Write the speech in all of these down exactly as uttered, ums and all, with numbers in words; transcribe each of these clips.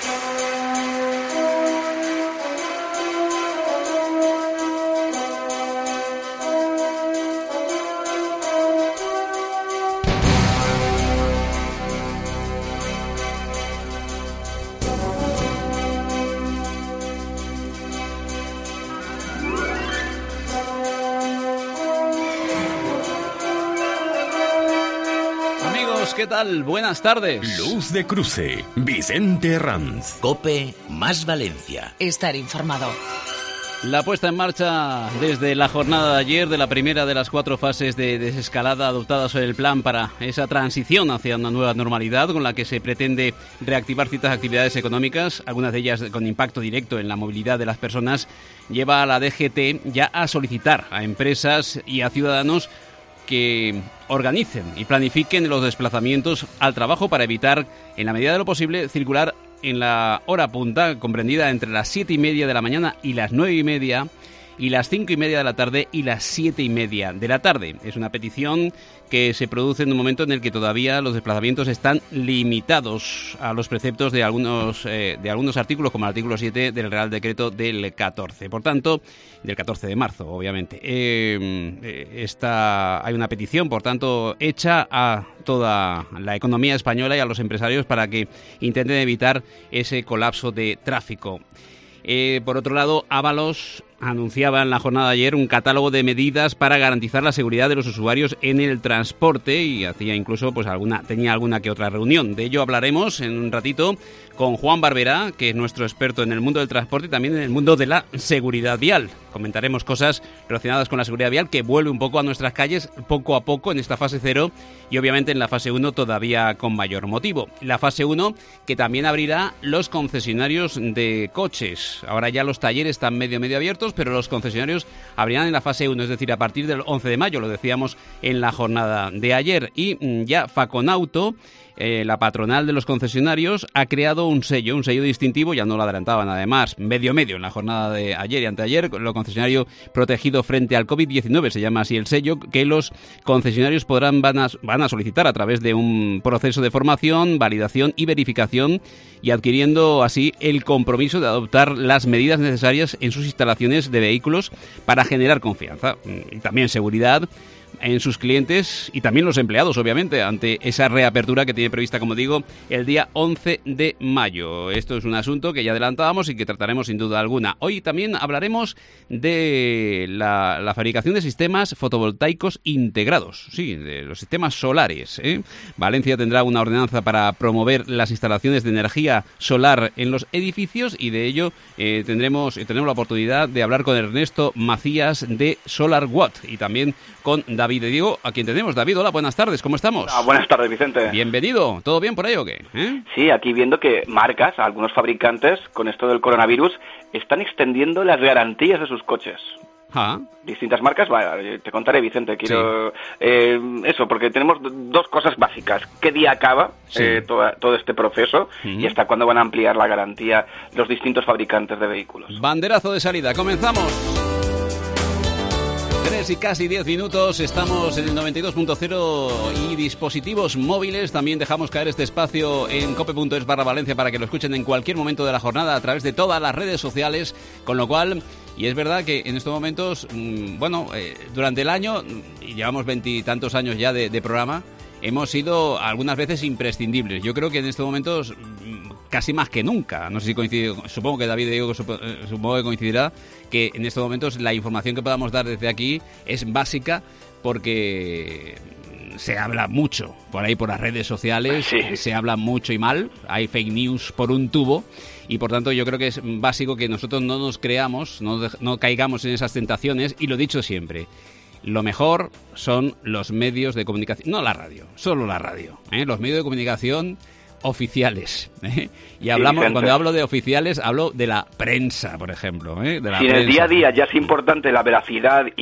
¿Qué tal? Buenas tardes. Luz de Cruce, Vicente Herranz. COPE más Valencia. Estar informado. La puesta en marcha desde la jornada de ayer de la primera de las cuatro fases de desescalada adoptadas en el plan para esa transición hacia una nueva normalidad con la que se pretende reactivar ciertas actividades económicas, algunas de ellas con impacto directo en la movilidad de las personas, lleva a la D G T ya a solicitar a empresas y a ciudadanos que organicen y planifiquen los desplazamientos al trabajo para evitar, en la medida de lo posible, circular en la hora punta, comprendida entre las siete y media de la mañana y las nueve y media, y las cinco y media de la tarde y las siete y media de la tarde. Es una petición que se produce en un momento en el que todavía los desplazamientos están limitados a los preceptos de algunos eh, de algunos artículos, como el artículo siete del Real Decreto del catorce. Por tanto, del catorce de marzo, obviamente. Eh, esta, hay una petición, por tanto, hecha a toda la economía española y a los empresarios para que intenten evitar ese colapso de tráfico. Eh, por otro lado, Ábalos anunciaba en la jornada de ayer un catálogo de medidas para garantizar la seguridad de los usuarios en el transporte y hacía incluso pues alguna tenía alguna que otra reunión. De ello hablaremos en un ratito con Juan Barberá, que es nuestro experto en el mundo del transporte y también en el mundo de la seguridad vial. Comentaremos cosas relacionadas con la seguridad vial que vuelve un poco a nuestras calles poco a poco en esta fase cero y obviamente en la fase uno todavía con mayor motivo. La fase uno que también abrirá los concesionarios de coches. Ahora ya los talleres están medio medio abiertos, pero los concesionarios abrirán en la fase uno, es decir, a partir del once de mayo, lo decíamos en la jornada de ayer. Y ya Faconauto, eh, la patronal de los concesionarios, ha creado un sello, un sello distintivo, ya no lo adelantaban además, medio medio en la jornada de ayer y anteayer, lo concesionario protegido frente al COVID diecinueve, se llama así el sello, que los concesionarios podrán van a, van a solicitar a través de un proceso de formación, validación y verificación, y adquiriendo así el compromiso de adoptar las medidas necesarias en sus instalaciones de vehículos para generar confianza y también seguridad en sus clientes y también los empleados, obviamente, ante esa reapertura que tiene prevista, como digo, el día once de mayo. Esto es un asunto que ya adelantábamos y que trataremos sin duda alguna. Hoy también hablaremos de la, la fabricación de sistemas fotovoltaicos integrados, sí, de los sistemas solares, ¿eh? Valencia tendrá una ordenanza para promover las instalaciones de energía solar en los edificios y de ello eh, tendremos, tendremos la oportunidad de hablar con Ernesto Macías de SolarWatt y también con David de Diego, a quien tenemos. David, hola, buenas tardes, ¿cómo estamos? Ah, buenas tardes, Vicente. Bienvenido, ¿todo bien por ahí o qué? ¿Eh? Sí, aquí viendo que marcas, algunos fabricantes, con esto del coronavirus, están extendiendo las garantías de sus coches. Ah. Distintas marcas, vale, te contaré, Vicente, quiero sí. eh, eso, porque tenemos dos cosas básicas. ¿Qué día acaba sí. eh, toda, todo este proceso? Uh-huh. Y hasta cuándo van a ampliar la garantía los distintos fabricantes de vehículos. Banderazo de salida, comenzamos. Tres y casi diez minutos, estamos en el noventa y dos punto cero y dispositivos móviles. También dejamos caer este espacio en cope punto es barra Valencia para que lo escuchen en cualquier momento de la jornada a través de todas las redes sociales, con lo cual, y es verdad que en estos momentos, mmm, bueno, eh, durante el año, y llevamos veintitantos años ya de, de programa, hemos sido algunas veces imprescindibles. Yo creo que en estos momentos casi más que nunca. No sé si coincide, supongo que David Diego supongo que coincidirá que en estos momentos la información que podamos dar desde aquí es básica porque se habla mucho por ahí por las redes sociales, sí. Se habla mucho y mal, hay fake news por un tubo y por tanto yo creo que es básico que nosotros no nos creamos, no, no caigamos en esas tentaciones y lo dicho siempre. Lo mejor son los medios de comunicación, no la radio, solo la radio, ¿eh? Los medios de comunicación oficiales, ¿eh? Y hablamos, sí, cuando hablo de oficiales, hablo de la prensa, por ejemplo, ¿eh? De la si prensa. En el día a día ya es importante la veracidad y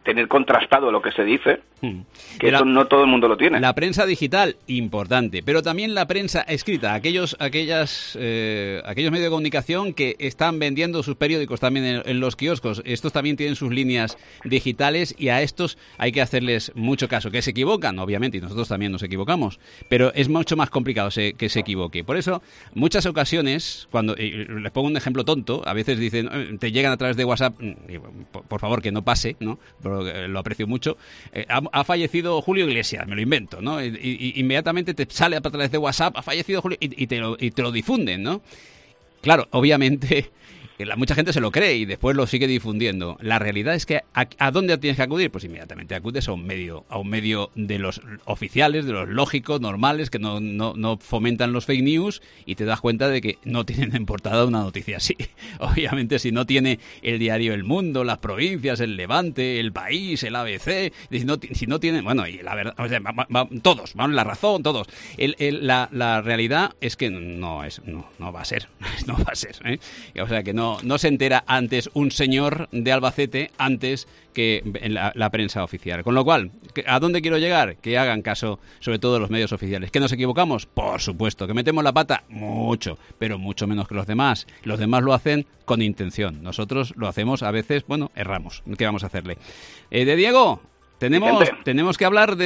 tener contrastado lo que se dice, hmm. que la, eso no todo el mundo lo tiene. La prensa digital, importante, pero también la prensa escrita, aquellos aquellas eh, aquellos medios de comunicación que están vendiendo sus periódicos también en, en los kioscos. Estos también tienen sus líneas digitales y a estos hay que hacerles mucho caso. Que se equivocan, obviamente, y nosotros también nos equivocamos, pero es mucho más complicado se, que se equivoque. Por eso, muchas ocasiones, cuando y les pongo un ejemplo tonto, a veces dicen, te llegan a través de WhatsApp, y, por, por favor que no pase, ¿no? Lo aprecio mucho, eh, ha, ha fallecido Julio Iglesias, me lo invento, ¿no? Y, y, inmediatamente te sale a través de WhatsApp, ha fallecido Julio, y, y, te lo, y te lo difunden, ¿no? Claro, obviamente, la, mucha gente se lo cree y después lo sigue difundiendo. La realidad es que, ¿a, a dónde tienes que acudir? Pues inmediatamente acudes a un medio, a un medio de los oficiales, de los lógicos, normales, que no, no, no fomentan los fake news, y te das cuenta de que no tienen en portada una noticia así. Obviamente, si no tiene el diario El Mundo, las provincias, el Levante, el País, el A B C, si no, si no tienen, bueno, y la verdad, o sea, va, va, todos, van la razón, todos. El, el, la, la realidad es que no es, no, no va a ser, no va a ser, ¿eh? O sea, que no No, no se entera antes un señor de Albacete antes que en la, la prensa oficial. Con lo cual, ¿a dónde quiero llegar? Que hagan caso, sobre todo los medios oficiales. ¿Que nos equivocamos? Por supuesto. ¿Que metemos la pata? Mucho, pero mucho menos que los demás. Los demás lo hacen con intención. Nosotros lo hacemos a veces, bueno, erramos. ¿Qué vamos a hacerle? Eh, de Diego, tenemos, tenemos que hablar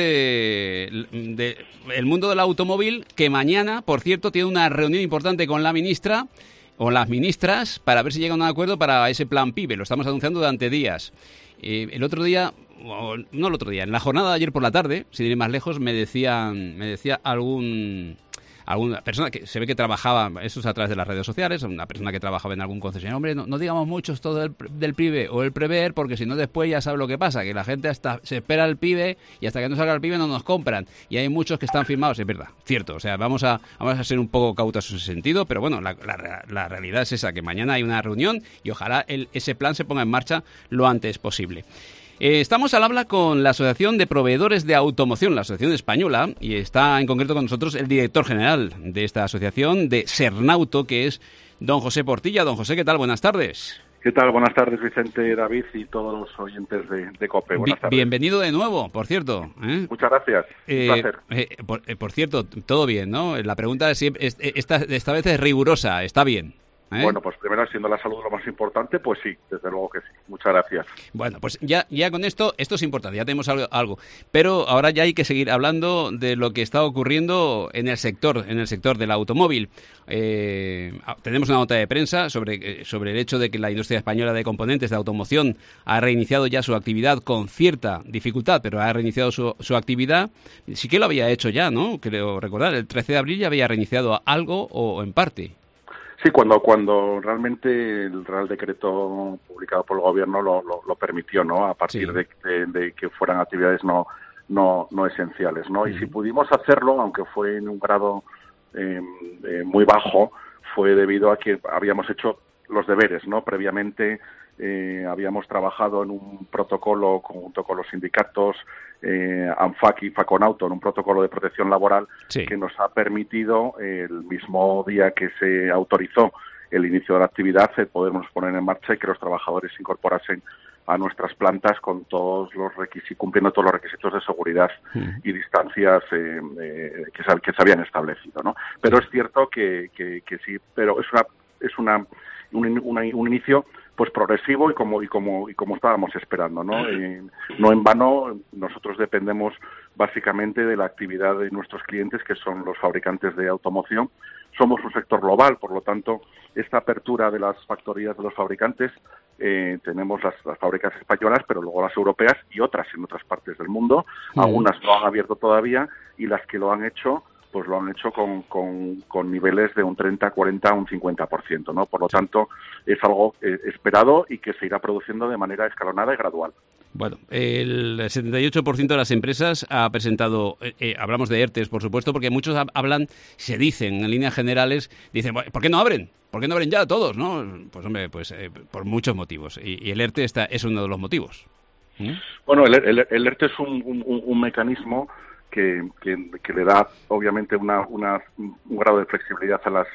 de, de el mundo del automóvil, que mañana, por cierto, tiene una reunión importante con la ministra o las ministras para ver si llegan a un acuerdo para ese plan PIBE. Lo estamos anunciando durante días. Eh, el otro día, no el otro día, en la jornada de ayer por la tarde, sin ir más lejos, me decían, me decía algún... alguna persona que se ve que trabajaba, eso es a través de las redes sociales, una persona que trabajaba en algún concesionario, hombre, no, no digamos mucho esto del, del PIBE o el prever, porque si no después ya sabe lo que pasa, que la gente hasta se espera el PIBE y hasta que no salga el PIBE no nos compran, y hay muchos que están firmados, es verdad, cierto, o sea, vamos a vamos a ser un poco cautos en ese sentido, pero bueno, la, la, la realidad es esa, que mañana hay una reunión y ojalá el, ese plan se ponga en marcha lo antes posible. Eh, estamos al habla con la Asociación de Proveedores de Automoción, la Asociación Española, y está en concreto con nosotros el director general de esta asociación, de Sernauto, que es don José Portilla. Don José, ¿qué tal? Buenas tardes. ¿Qué tal? Buenas tardes, Vicente, David y todos los oyentes de, de COPE. Buenas tardes. Bienvenido de nuevo, por cierto. ¿eh? Muchas gracias. Eh, Un placer. Eh, por, eh, por cierto, todo bien, ¿no? La pregunta es, es, esta, esta vez es rigurosa, ¿está bien? ¿Eh? Bueno, pues primero, siendo la salud lo más importante, pues sí, desde luego que sí. Muchas gracias. Bueno, pues ya, ya con esto, esto es importante, ya tenemos algo, algo. Pero ahora ya hay que seguir hablando de lo que está ocurriendo en el sector, en el sector del automóvil. Eh, tenemos una nota de prensa sobre, sobre el hecho de que la industria española de componentes de automoción ha reiniciado ya su actividad con cierta dificultad, pero ha reiniciado su, su actividad. Sí que lo había hecho ya, ¿no? Creo recordar, el trece de abril ya había reiniciado algo o en parte. Sí, cuando cuando realmente el Real Decreto publicado por el Gobierno lo, lo, lo permitió, ¿no? A partir sí. de, de, de que fueran actividades no no no esenciales, ¿no? Uh-huh. Y si pudimos hacerlo, aunque fue en un grado eh, eh, muy bajo, fue debido a que habíamos hecho los deberes, ¿no? Previamente eh, habíamos trabajado en un protocolo conjunto con los sindicatos, eh, ANFAC y Faconauto, en un protocolo de protección laboral sí. que nos ha permitido, eh, el mismo día que se autorizó el inicio de la actividad, eh, podernos poner en marcha y que los trabajadores se incorporasen a nuestras plantas con todos los requisitos, cumpliendo todos los requisitos de seguridad sí. y distancias eh, eh, que, se, que se habían establecido, ¿no? Pero sí. es cierto que, que, que sí, pero es una es una un, una, un inicio pues progresivo y como y como y como estábamos esperando, ¿no? Eh, no en vano, nosotros dependemos básicamente de la actividad de nuestros clientes, que son los fabricantes de automoción. Somos un sector global, por lo tanto, esta apertura de las factorías de los fabricantes, eh, tenemos las, las fábricas españolas, pero luego las europeas y otras en otras partes del mundo. Uh-huh. Algunas no han abierto todavía y las que lo han hecho pues lo han hecho con, con, con niveles de un treinta, cuarenta, un cincuenta por ciento, ¿no? Por lo tanto, es algo eh, esperado y que se irá produciendo de manera escalonada y gradual. Bueno, el setenta y ocho por ciento de las empresas ha presentado, eh, eh, hablamos de ERTES, por supuesto, porque muchos hablan, se dicen en líneas generales, dicen, ¿por qué no abren? ¿Por qué no abren ya todos? ¿No? Pues hombre, pues eh, por muchos motivos. Y, y el ERTE está, es uno de los motivos. ¿Mm? Bueno, el, el, el ERTE es un, un, un mecanismo Que, que, que le da obviamente una, una, un grado de flexibilidad a las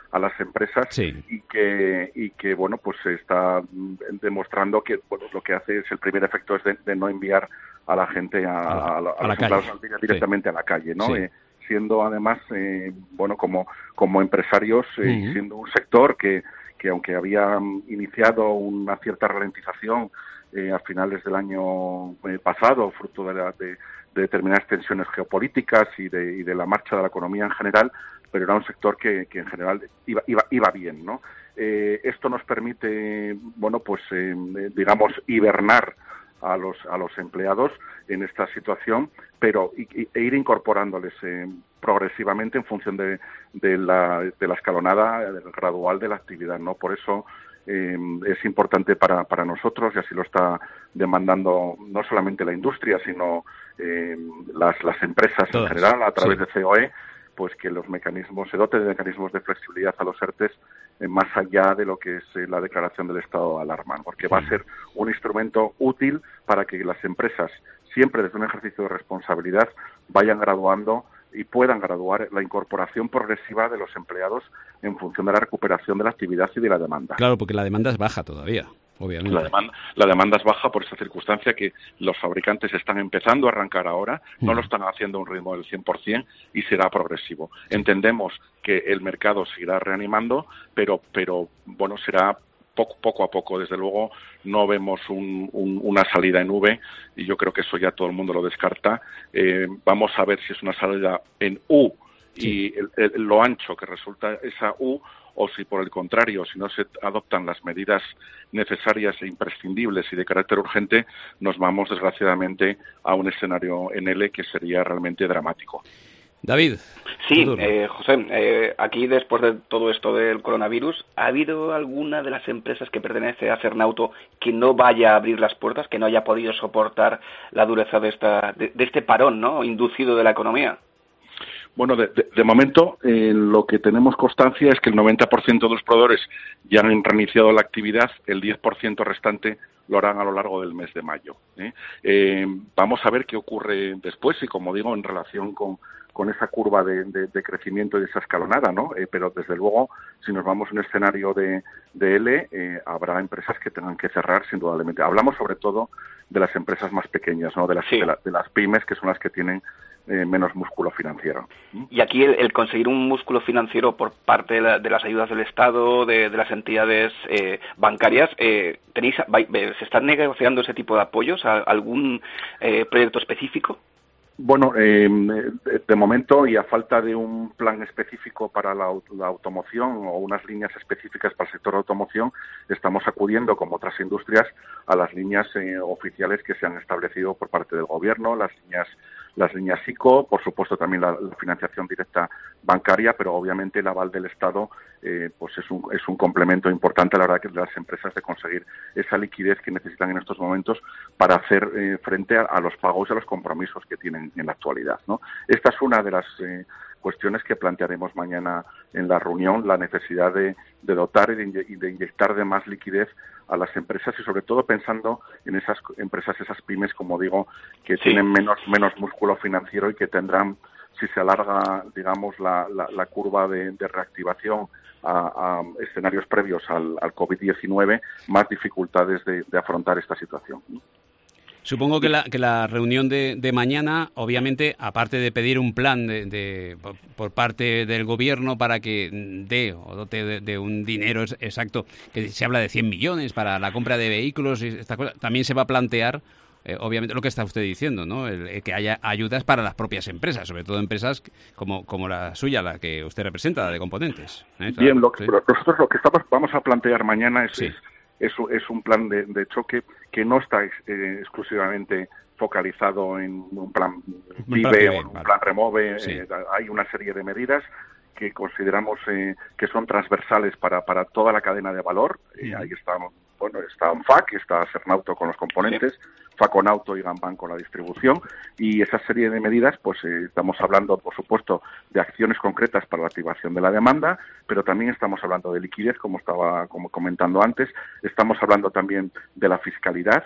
a las empresas sí. y que y que bueno pues se está demostrando que bueno, lo que hace es el primer efecto es de, de no enviar a la gente a, a, a, a, a los empleados directamente sí. a la calle, ¿no? Sí. Eh, siendo además eh, bueno como como empresarios eh, uh-huh. siendo un sector que que aunque había iniciado una cierta ralentización eh, a finales del año eh, pasado, fruto de, la, de, de determinadas tensiones geopolíticas y de, y de la marcha de la economía en general, pero era un sector que, que en general iba, iba, iba bien, ¿no? Eh, esto nos permite, bueno, pues eh, digamos, hibernar a los a los empleados en esta situación, pero y, y, e ir incorporándoles eh, progresivamente en función de, de la de la escalonada gradual de la actividad, ¿no? Por eso eh, es importante para para nosotros, y así lo está demandando no solamente la industria, sino eh, las las empresas Todas. en general a través sí. de C O E, pues que los mecanismos se doten de mecanismos de flexibilidad a los ERTES eh, más allá de lo que es eh, la declaración del estado de alarma, porque sí. va a ser un instrumento útil para que las empresas, siempre desde un ejercicio de responsabilidad, vayan graduando y puedan graduar la incorporación progresiva de los empleados en función de la recuperación de la actividad y de la demanda. Claro, porque la demanda es baja todavía. Obviamente. La demanda, la demanda es baja por esa circunstancia que los fabricantes están empezando a arrancar ahora, no lo están haciendo a un ritmo del cien por ciento y será progresivo. Entendemos que el mercado seguirá reanimando, pero, pero bueno, será poco, poco a poco. Desde luego no vemos un, un, una salida en V y yo creo que eso ya todo el mundo lo descarta. Eh, vamos a ver si es una salida en U y sí. el, el, lo ancho que resulta esa U, o si por el contrario, si no se adoptan las medidas necesarias e imprescindibles y de carácter urgente, nos vamos desgraciadamente a un escenario en L que sería realmente dramático. David. Sí, eh, José, eh, aquí después de todo esto del coronavirus, ¿ha habido alguna de las empresas que pertenece a Cernauto que no vaya a abrir las puertas, que no haya podido soportar la dureza de, esta, de, de este parón, ¿no?, inducido de la economía? Bueno, de, de, de momento eh, lo que tenemos constancia es que el noventa por ciento de los proveedores ya han reiniciado la actividad, el diez por ciento restante lo harán a lo largo del mes de mayo. ¿eh? Eh, vamos a ver qué ocurre después y, como digo, en relación con, con esa curva de, de, de crecimiento y de esa escalonada, ¿no? Eh, pero, desde luego, si nos vamos a un escenario de, de L, eh, habrá empresas que tengan que cerrar, sin indudablemente. Hablamos sobre todo de las empresas más pequeñas, ¿no? De las, sí. de, la, de las pymes, que son las que tienen Eh, menos músculo financiero. Y aquí el, el conseguir un músculo financiero por parte de, la, de las ayudas del Estado, de, de las entidades eh, bancarias, eh, tenéis, ¿se están negociando ese tipo de apoyos a algún eh, proyecto específico? Bueno, eh, de, de momento, y a falta de un plan específico para la, la automoción o unas líneas específicas para el sector de automoción, estamos acudiendo, como otras industrias, a las líneas eh, oficiales que se han establecido por parte del Gobierno, las líneas las líneas ICO, por supuesto también la, la financiación directa bancaria, pero obviamente el aval del Estado eh, pues es un, es un complemento importante a la hora de las empresas de conseguir esa liquidez que necesitan en estos momentos para hacer eh, frente a, a los pagos y a los compromisos que tienen en la actualidad, ¿no? Esta es una de las eh, cuestiones que plantearemos mañana en la reunión, la necesidad de, de dotar y de, y de inyectar de más liquidez a las empresas y sobre todo pensando en esas empresas, esas pymes, como digo, que sí. tienen menos menos músculo financiero y que tendrán, si se alarga, digamos, la, la, la curva de, de reactivación a, a escenarios previos al, al COVID diecinueve, más dificultades de, de afrontar esta situación. Supongo que la, que la reunión de, de mañana, obviamente, aparte de pedir un plan de, de, por, por parte del Gobierno para que dé o dote de, de un dinero exacto, que se habla de cien millones para la compra de vehículos y esta cosa, también se va a plantear, eh, obviamente, lo que está usted diciendo, ¿no? El, el que haya ayudas para las propias empresas, sobre todo empresas como, como la suya, la que usted representa, la de componentes. ¿eh? Claro, Bien, lo ¿sí? que, nosotros lo que estamos, vamos a plantear mañana es... Sí. es Es, es un plan de, de choque que no está eh, exclusivamente focalizado en un plan PIBE o en un plan Remove. Sí. Eh, hay una serie de medidas que consideramos eh, que son transversales para, para toda la cadena de valor. Eh, ahí está, bueno, está ANFAC, está Cernauto con los componentes, sí. Faconauto y Ganban con la distribución, y esa serie de medidas, pues eh, estamos hablando, por supuesto, de acciones concretas para la activación de la demanda, pero también estamos hablando de liquidez, como estaba como comentando antes, estamos hablando también de la fiscalidad,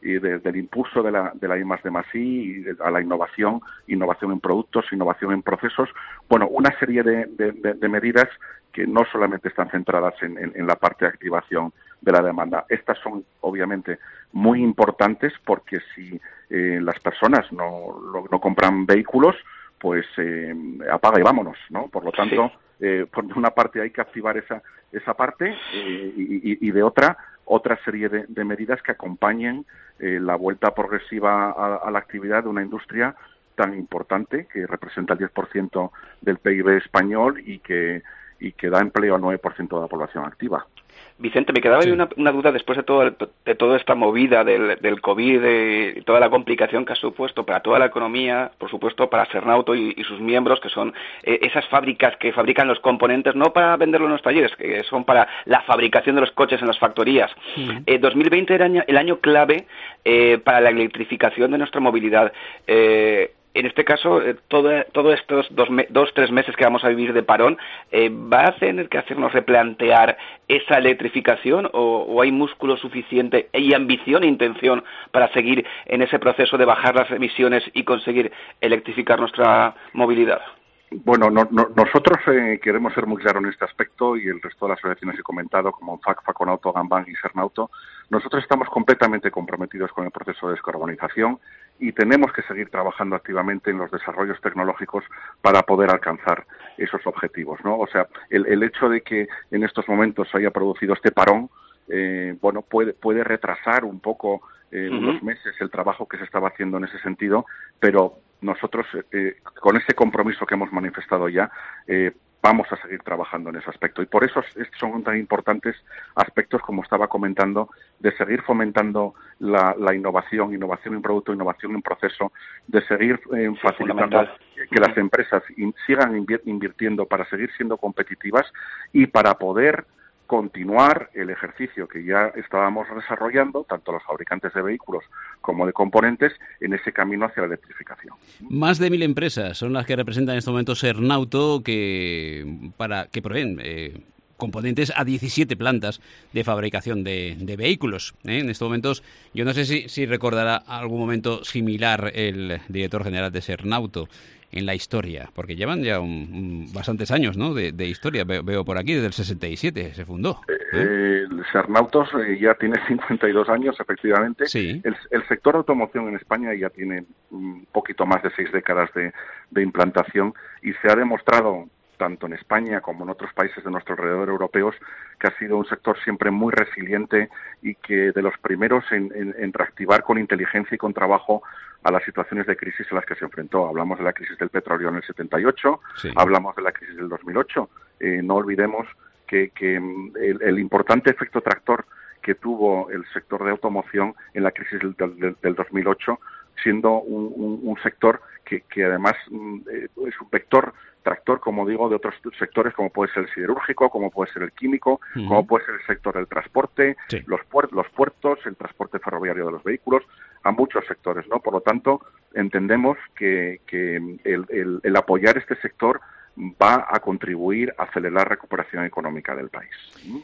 y desde el impulso de la, de la I más D más I a la innovación, innovación en productos, innovación en procesos, bueno, una serie de, de, de, de medidas que no solamente están centradas en, en, en la parte de activación de la demanda. Estas son, obviamente, muy importantes porque si eh, las personas no, no, no compran vehículos, pues eh, apaga y vámonos, ¿no? Por lo tanto, sí. eh, por una parte hay que activar esa, esa parte eh, y, y de otra, otra serie de, de medidas que acompañen eh, la vuelta progresiva a, a la actividad de una industria tan importante que representa el diez por ciento del P I B español y que y que da empleo al nueve por ciento de la población activa. Vicente, me quedaba sí. una, una duda después de todo de toda esta movida del, del COVID y toda la complicación que ha supuesto para toda la economía, por supuesto para Cernauto y, y sus miembros, que son eh, esas fábricas que fabrican los componentes, no para venderlo en los talleres, que son para la fabricación de los coches en las factorías. Sí. Eh, dos mil veinte era el año clave eh, para la electrificación de nuestra movilidad. Eh, En este caso, eh, todo, todo estos dos, me, dos, tres meses que vamos a vivir de parón, eh, ¿va a tener que hacernos replantear esa electrificación o, o hay músculo suficiente y ambición e intención para seguir en ese proceso de bajar las emisiones y conseguir electrificar nuestra movilidad? Bueno, no, no, nosotros eh, queremos ser muy claros en este aspecto y el resto de las asociaciones que he comentado, como F A C, Faconauto, Gambang y Cernauto, nosotros estamos completamente comprometidos con el proceso de descarbonización y tenemos que seguir trabajando activamente en los desarrollos tecnológicos para poder alcanzar esos objetivos, ¿no? O sea, el, el hecho de que en estos momentos se haya producido este parón, eh, bueno, puede, puede retrasar un poco eh, uh-huh. unos meses el trabajo que se estaba haciendo en ese sentido, pero nosotros, eh, con ese compromiso que hemos manifestado ya, eh, vamos a seguir trabajando en ese aspecto. Y por eso son tan importantes aspectos, como estaba comentando, de seguir fomentando la, la innovación, innovación en producto, innovación en proceso, de seguir eh, sí, facilitando que las empresas in, sigan invir, invirtiendo para seguir siendo competitivas y para poder continuar el ejercicio que ya estábamos desarrollando, tanto los fabricantes de vehículos como de componentes, en ese camino hacia la electrificación. Más de mil empresas son las que representan en este momento Cernauto, que para que proveen eh, componentes a diecisiete plantas de fabricación de, de vehículos. ¿eh? En estos momentos, yo no sé si, si recordará algún momento similar el director general de Cernauto en la historia, porque llevan ya un, un, bastantes años, ¿no?, de, de historia. Veo, veo por aquí, desde el sesenta y siete se fundó. ¿eh? Eh, Cernautos eh, ya tiene cincuenta y dos años, efectivamente. Sí. El, el sector de automoción en España ya tiene un poquito más de seis décadas de, de implantación y se ha demostrado, tanto en España como en otros países de nuestro alrededor europeos, que ha sido un sector siempre muy resiliente y que de los primeros en, en, en reactivar con inteligencia y con trabajo a las situaciones de crisis a las que se enfrentó. Hablamos de la crisis del petróleo en el setenta y ocho, sí. hablamos de la crisis del dos mil ocho. Eh, no olvidemos que, que el, el importante efecto tractor que tuvo el sector de automoción en la crisis del, del, del dos mil ocho, siendo un, un, un sector que, que además eh, es un vector tractor, como digo, de otros sectores, como puede ser el siderúrgico, como puede ser el químico, uh-huh. como puede ser el sector del transporte, sí. los, puer- los puertos, el transporte ferroviario de los vehículos, a muchos sectores, ¿no? Por lo tanto, entendemos que, que el, el, el apoyar este sector va a contribuir a acelerar la recuperación económica del país.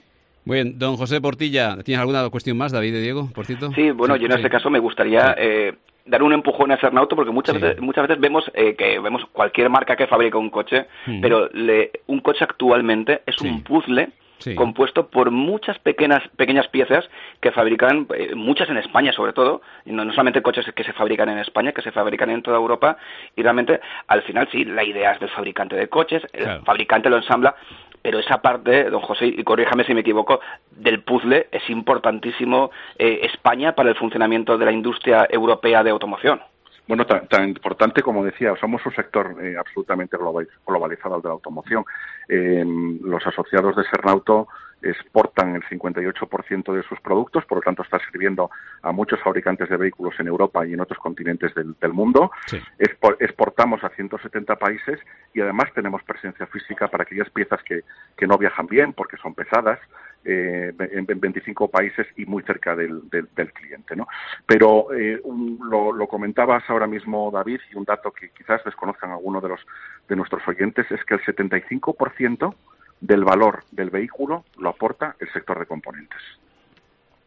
Muy bien, don José Portilla, ¿tienes alguna cuestión más, David y Diego, por cierto? Sí, bueno, sí, yo en sí. este caso me gustaría sí. eh, dar un empujón a Cernauto, porque muchas sí. veces muchas veces vemos eh, que vemos cualquier marca que fabrica un coche, mm. pero le, un coche actualmente es sí. un puzzle sí. compuesto por muchas pequeñas pequeñas piezas que fabrican, eh, muchas en España sobre todo, y no, no solamente coches que se fabrican en España, que se fabrican en toda Europa, y realmente al final sí, la idea es del fabricante de coches, el claro. fabricante lo ensambla, pero esa parte, don José, y corríjame si me equivoco, del puzzle es importantísimo eh, España para el funcionamiento de la industria europea de automoción. Bueno, tan, tan importante como decía, somos un sector eh, absolutamente global, globalizado el de la automoción. Eh, los asociados de Cernauto exportan el cincuenta y ocho por ciento de sus productos, por lo tanto está sirviendo a muchos fabricantes de vehículos en Europa y en otros continentes del, del mundo. Sí. Expor, exportamos a ciento setenta países y además tenemos presencia física para aquellas piezas que, que no viajan bien porque son pesadas, eh, en veinticinco países y muy cerca del, del, del cliente, ¿no? Pero eh, un, lo, lo comentabas ahora mismo, David, y un dato que quizás desconozcan algunos de los de nuestros oyentes es que el setenta y cinco por ciento del valor del vehículo lo aporta el sector de componentes.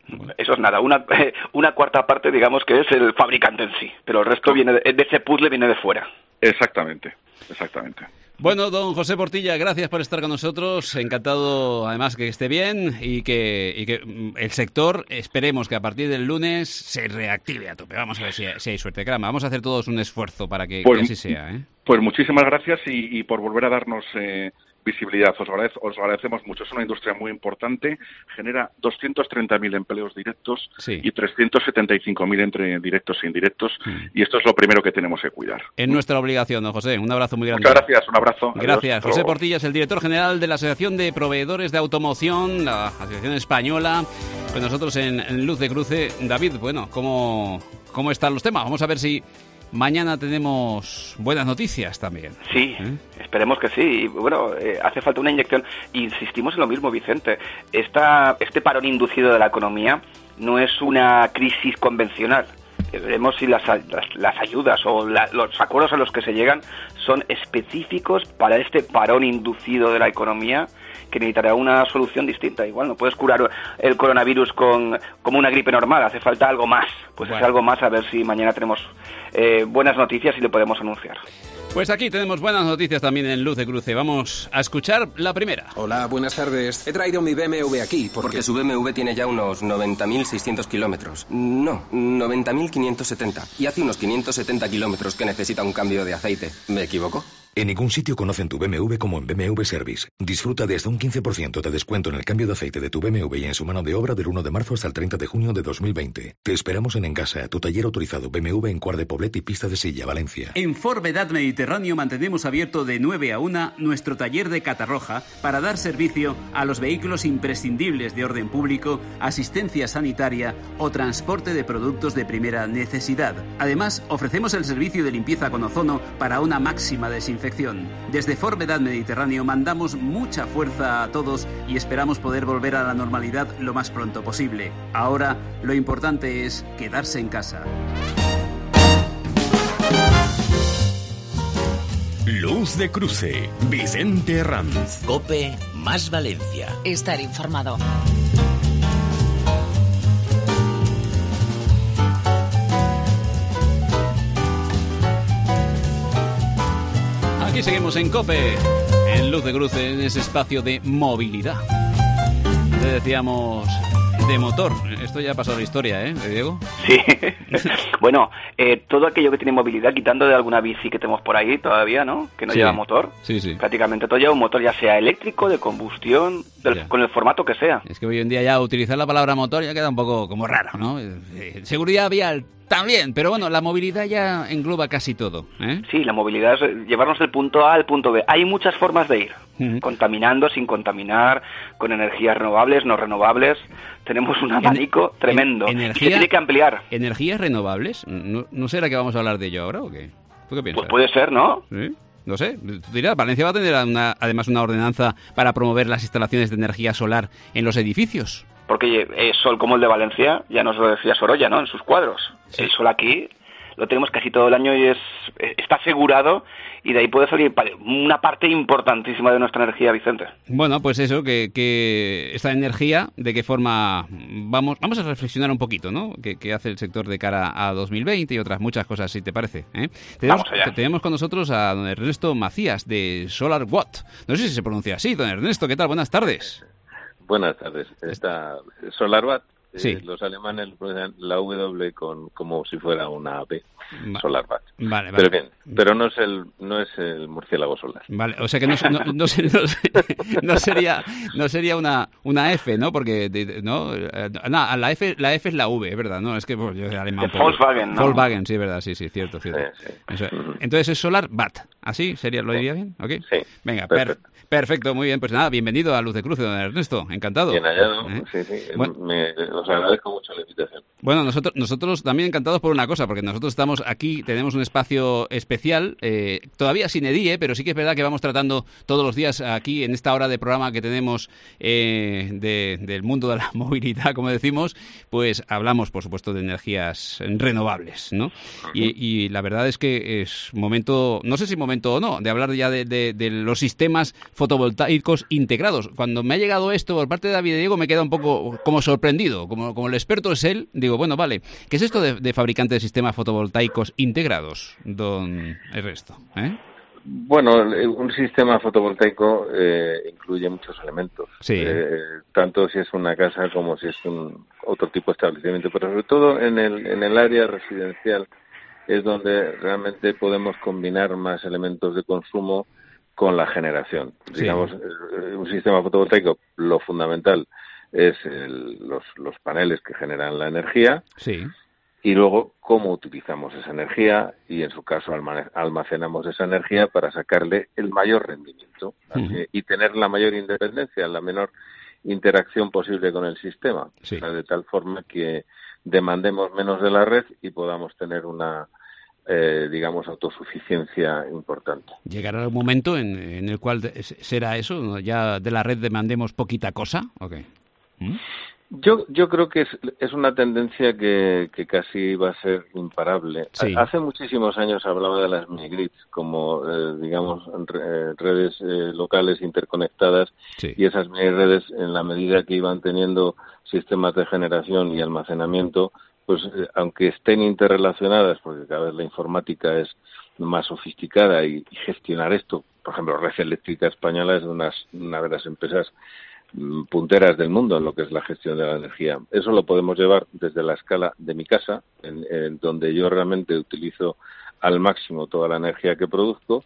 Eso es nada, una, una cuarta parte, digamos, que es el fabricante en sí, pero el resto viene de, de ese puzzle viene de fuera. Exactamente, exactamente. Bueno, don José Portilla, gracias por estar con nosotros. Encantado, además, que esté bien y que, y que el sector, esperemos que a partir del lunes se reactive a tope. Vamos a ver si, si hay suerte. Caramba, vamos a hacer todos un esfuerzo para que, pues, que así sea, ¿eh? Pues muchísimas gracias y, y por volver a darnos eh, visibilidad. Os, agradez, os agradecemos mucho. Es una industria muy importante. Genera doscientos treinta mil empleos directos sí. y trescientos setenta y cinco mil entre directos e indirectos. Mm. Y esto es lo primero que tenemos que cuidar. Es nuestra obligación, don José. Un abrazo muy grande. Muchas gracias. Un abrazo. Gracias. Adiós. José Portilla es el director general de la Asociación de Proveedores de Automoción, la Asociación Española. Pues nosotros en, en Luz de Cruce. David, bueno, ¿cómo, cómo están los temas? Vamos a ver si mañana tenemos buenas noticias también. Sí, ¿Eh? esperemos que sí. Y bueno, eh, hace falta una inyección. Insistimos en lo mismo, Vicente. Esta, este parón inducido de la economía no es una crisis convencional. Veremos si las, las, las ayudas o la, los acuerdos a los que se llegan son específicos para este parón inducido de la economía, que necesitará una solución distinta. Igual no puedes curar el coronavirus con como una gripe normal, hace falta algo más. Pues bueno, es algo más, a ver si mañana tenemos eh, buenas noticias y lo podemos anunciar. Pues aquí tenemos buenas noticias también en Luz de Cruce. Vamos a escuchar la primera. Hola, buenas tardes. He traído mi B M W aquí porque... Porque su B M W tiene ya unos noventa mil seiscientos kilómetros. No, noventa mil quinientos setenta. Y hace unos quinientos setenta kilómetros que necesita un cambio de aceite. ¿Me equivoco? En ningún sitio conocen tu B M W como en B M W Service. Disfruta de hasta un quince por ciento de descuento en el cambio de aceite de tu B M W y en su mano de obra del uno de marzo hasta el treinta de junio de dos mil veinte. Te esperamos en Encasa, tu taller autorizado B M W en Cuart de Poblet y Pista de Silla, Valencia. En Forvedad Mediterráneo mantenemos abierto de nueve a una nuestro taller de Catarroja para dar servicio a los vehículos imprescindibles de orden público, asistencia sanitaria o transporte de productos de primera necesidad. Además, ofrecemos el servicio de limpieza con ozono para una máxima desinfección. Desde Forvedad Mediterráneo mandamos mucha fuerza a todos y esperamos poder volver a la normalidad lo más pronto posible. Ahora, lo importante es quedarse en casa. Luz de Cruce, Vicente Ranz. COPE más Valencia. Estar informado. Aquí seguimos en COPE, en Luz de Cruce, en ese espacio de movilidad. Te decíamos de motor. Esto ya ha pasado la historia, ¿eh, Diego? Sí. Bueno, eh, todo aquello que tiene movilidad, quitando de alguna bici que tenemos por ahí todavía, ¿no? Que no sí. lleva motor. Sí, sí. Prácticamente todo lleva un motor, ya sea eléctrico, de combustión, del, con el formato que sea. Es que hoy en día ya utilizar la palabra motor ya queda un poco como raro, ¿no? Eh, seguridad vial también, pero bueno, la movilidad ya engloba casi todo, ¿eh? Sí, la movilidad es llevarnos del punto A al punto B. Hay muchas formas de ir. Uh-huh. Contaminando, sin contaminar, con energías renovables, no renovables. Tenemos un abanico en, tremendo. En, energía, y se tiene que ampliar. ¿Energías renovables? ¿No, ¿No será que vamos a hablar de ello ahora o qué? ¿Tú qué piensas? Pues puede ser, ¿no? ¿Sí? No sé. Tú dirás, Valencia va a tener una, además una ordenanza para promover las instalaciones de energía solar en los edificios. Porque el sol como el de Valencia, ya nos lo decía Sorolla, ¿no? En sus cuadros. Sí. El sol aquí lo tenemos casi todo el año y es está asegurado, y de ahí puede salir una parte importantísima de nuestra energía, Vicente. Bueno, pues eso, que, que esta energía, ¿de qué forma vamos vamos a reflexionar un poquito, ¿no? ¿Qué, qué hace el sector de cara a dos mil veinte y otras muchas cosas, si te parece? ¿eh? Tenemos, vamos allá. Tenemos con nosotros a don Ernesto Macías, de SolarWatt. No sé si se pronuncia así, don Ernesto, ¿qué tal? Buenas tardes. Buenas tardes. Está SolarWatt. Sí. Eh, los alemanes pronuncian la W con como si fuera una B. Va. SolarWatt. Vale, vale. Pero bien, pero no es el no es el murciélago solar. Vale, o sea que no, no, no, no, no sería no sería una una F, ¿no? Porque no, no la F la F es la V, es verdad, no, es que pues, yo soy alemán. De Volkswagen, ¿no? Volkswagen, sí, es verdad, sí, sí, cierto, cierto. Sí, sí. O sea, entonces es SolarWatt, ¿así sería? ¿Lo diría bien? ¿Okay? Sí. Venga, perfecto. Per- perfecto, muy bien, pues nada, bienvenido a Luz de Cruce, don Ernesto, encantado. Bien hallado, ¿eh? Sí, sí. Bueno, me, os agradezco mucho la invitación. Bueno, nosotros nosotros también encantados por una cosa, porque nosotros estamos aquí, tenemos un espacio especial, eh, todavía sin EDIE, pero sí que es verdad que vamos tratando todos los días aquí, en esta hora de programa que tenemos eh, de, del mundo de la movilidad, como decimos, pues hablamos, por supuesto, de energías renovables, ¿no? Uh-huh. Y, y la verdad es que es momento, no sé si momento o no, de hablar ya de, de, de los sistemas fotovoltaicos integrados. Cuando me ha llegado esto por parte de David y Diego me queda un poco como sorprendido, como, como el experto es él, digo, bueno, vale, ¿qué es esto de, de fabricante de sistemas fotovoltaicos integrados, don Ernesto? ¿Eh? Bueno, un sistema fotovoltaico eh, incluye muchos elementos, sí. eh, tanto si es una casa como si es un otro tipo de establecimiento, pero sobre todo en el, en el área residencial es donde realmente podemos combinar más elementos de consumo con la generación. Sí. Digamos, un sistema fotovoltaico, lo fundamental es el, los, los paneles que generan la energía. Sí. Y luego, cómo utilizamos esa energía y, en su caso, almacenamos esa energía para sacarle el mayor rendimiento uh-huh. y tener la mayor independencia, la menor interacción posible con el sistema, sí. o sea, de tal forma que demandemos menos de la red y podamos tener una, eh, digamos, autosuficiencia importante. ¿Llegará un momento en, en el cual será eso? ¿Ya de la red demandemos poquita cosa? Okay. ¿Mm? Yo yo creo que es, es una tendencia que, que casi va a ser imparable. Sí. Hace muchísimos años hablaba de las mini-grids como, eh, digamos, re, redes eh, locales interconectadas sí. y esas mini-redes, en la medida que iban teniendo sistemas de generación y almacenamiento, pues eh, aunque estén interrelacionadas, porque cada vez la informática es más sofisticada y, y gestionar esto, por ejemplo, Red Eléctrica Española es unas, una de las empresas punteras del mundo en lo que es la gestión de la energía. Eso lo podemos llevar desde la escala de mi casa, en, en donde yo realmente utilizo al máximo toda la energía que produzco,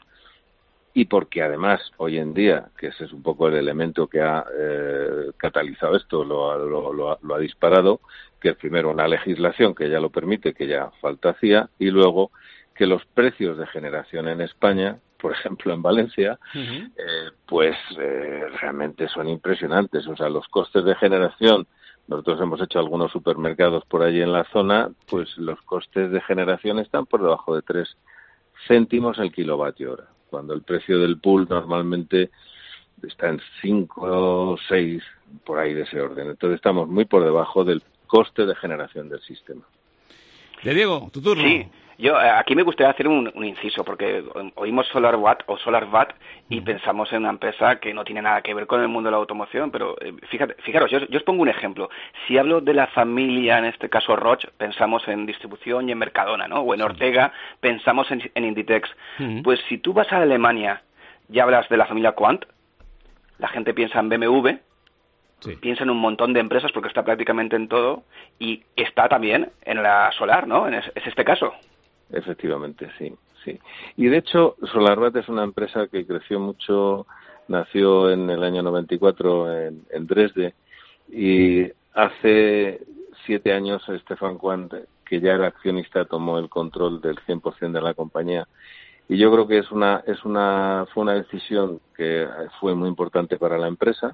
y porque además hoy en día, que ese es un poco el elemento que ha eh, catalizado esto, lo, lo, lo, lo ha disparado, que es primero una legislación que ya lo permite, que ya falta hacía, y luego que los precios de generación en España, por ejemplo en Valencia, uh-huh. eh, pues eh, realmente son impresionantes. O sea, los costes de generación, nosotros hemos hecho algunos supermercados por allí en la zona, pues los costes de generación están por debajo de tres céntimos el kilovatio hora, cuando el precio del pool normalmente está en cinco o seis, por ahí de ese orden. Entonces estamos muy por debajo del coste de generación del sistema. De Diego, tu turno. Sí. Yo aquí me gustaría hacer un, un inciso, porque oímos SolarWatt o SolarWatt y uh-huh. pensamos en una empresa que no tiene nada que ver con el mundo de la automoción, pero eh, fíjate, fijaros, yo, yo os pongo un ejemplo. Si hablo de la familia, en este caso Roche, pensamos en distribución y en Mercadona, ¿no? O en Ortega, pensamos en, en Inditex. Uh-huh. Pues si tú vas a Alemania y hablas de la familia Quandt, la gente piensa en B M W, sí. piensa en un montón de empresas porque está prácticamente en todo, y está también en la solar, ¿no? Es, es este caso. Efectivamente, sí, sí. Y de hecho, SolarWatt es una empresa que creció mucho, nació en el año noventa y cuatro en, en Dresde, y hace siete años Stefan Quandt, que ya era accionista, tomó el control del cien por ciento de la compañía. Y yo creo que es una, es una, fue una decisión que fue muy importante para la empresa.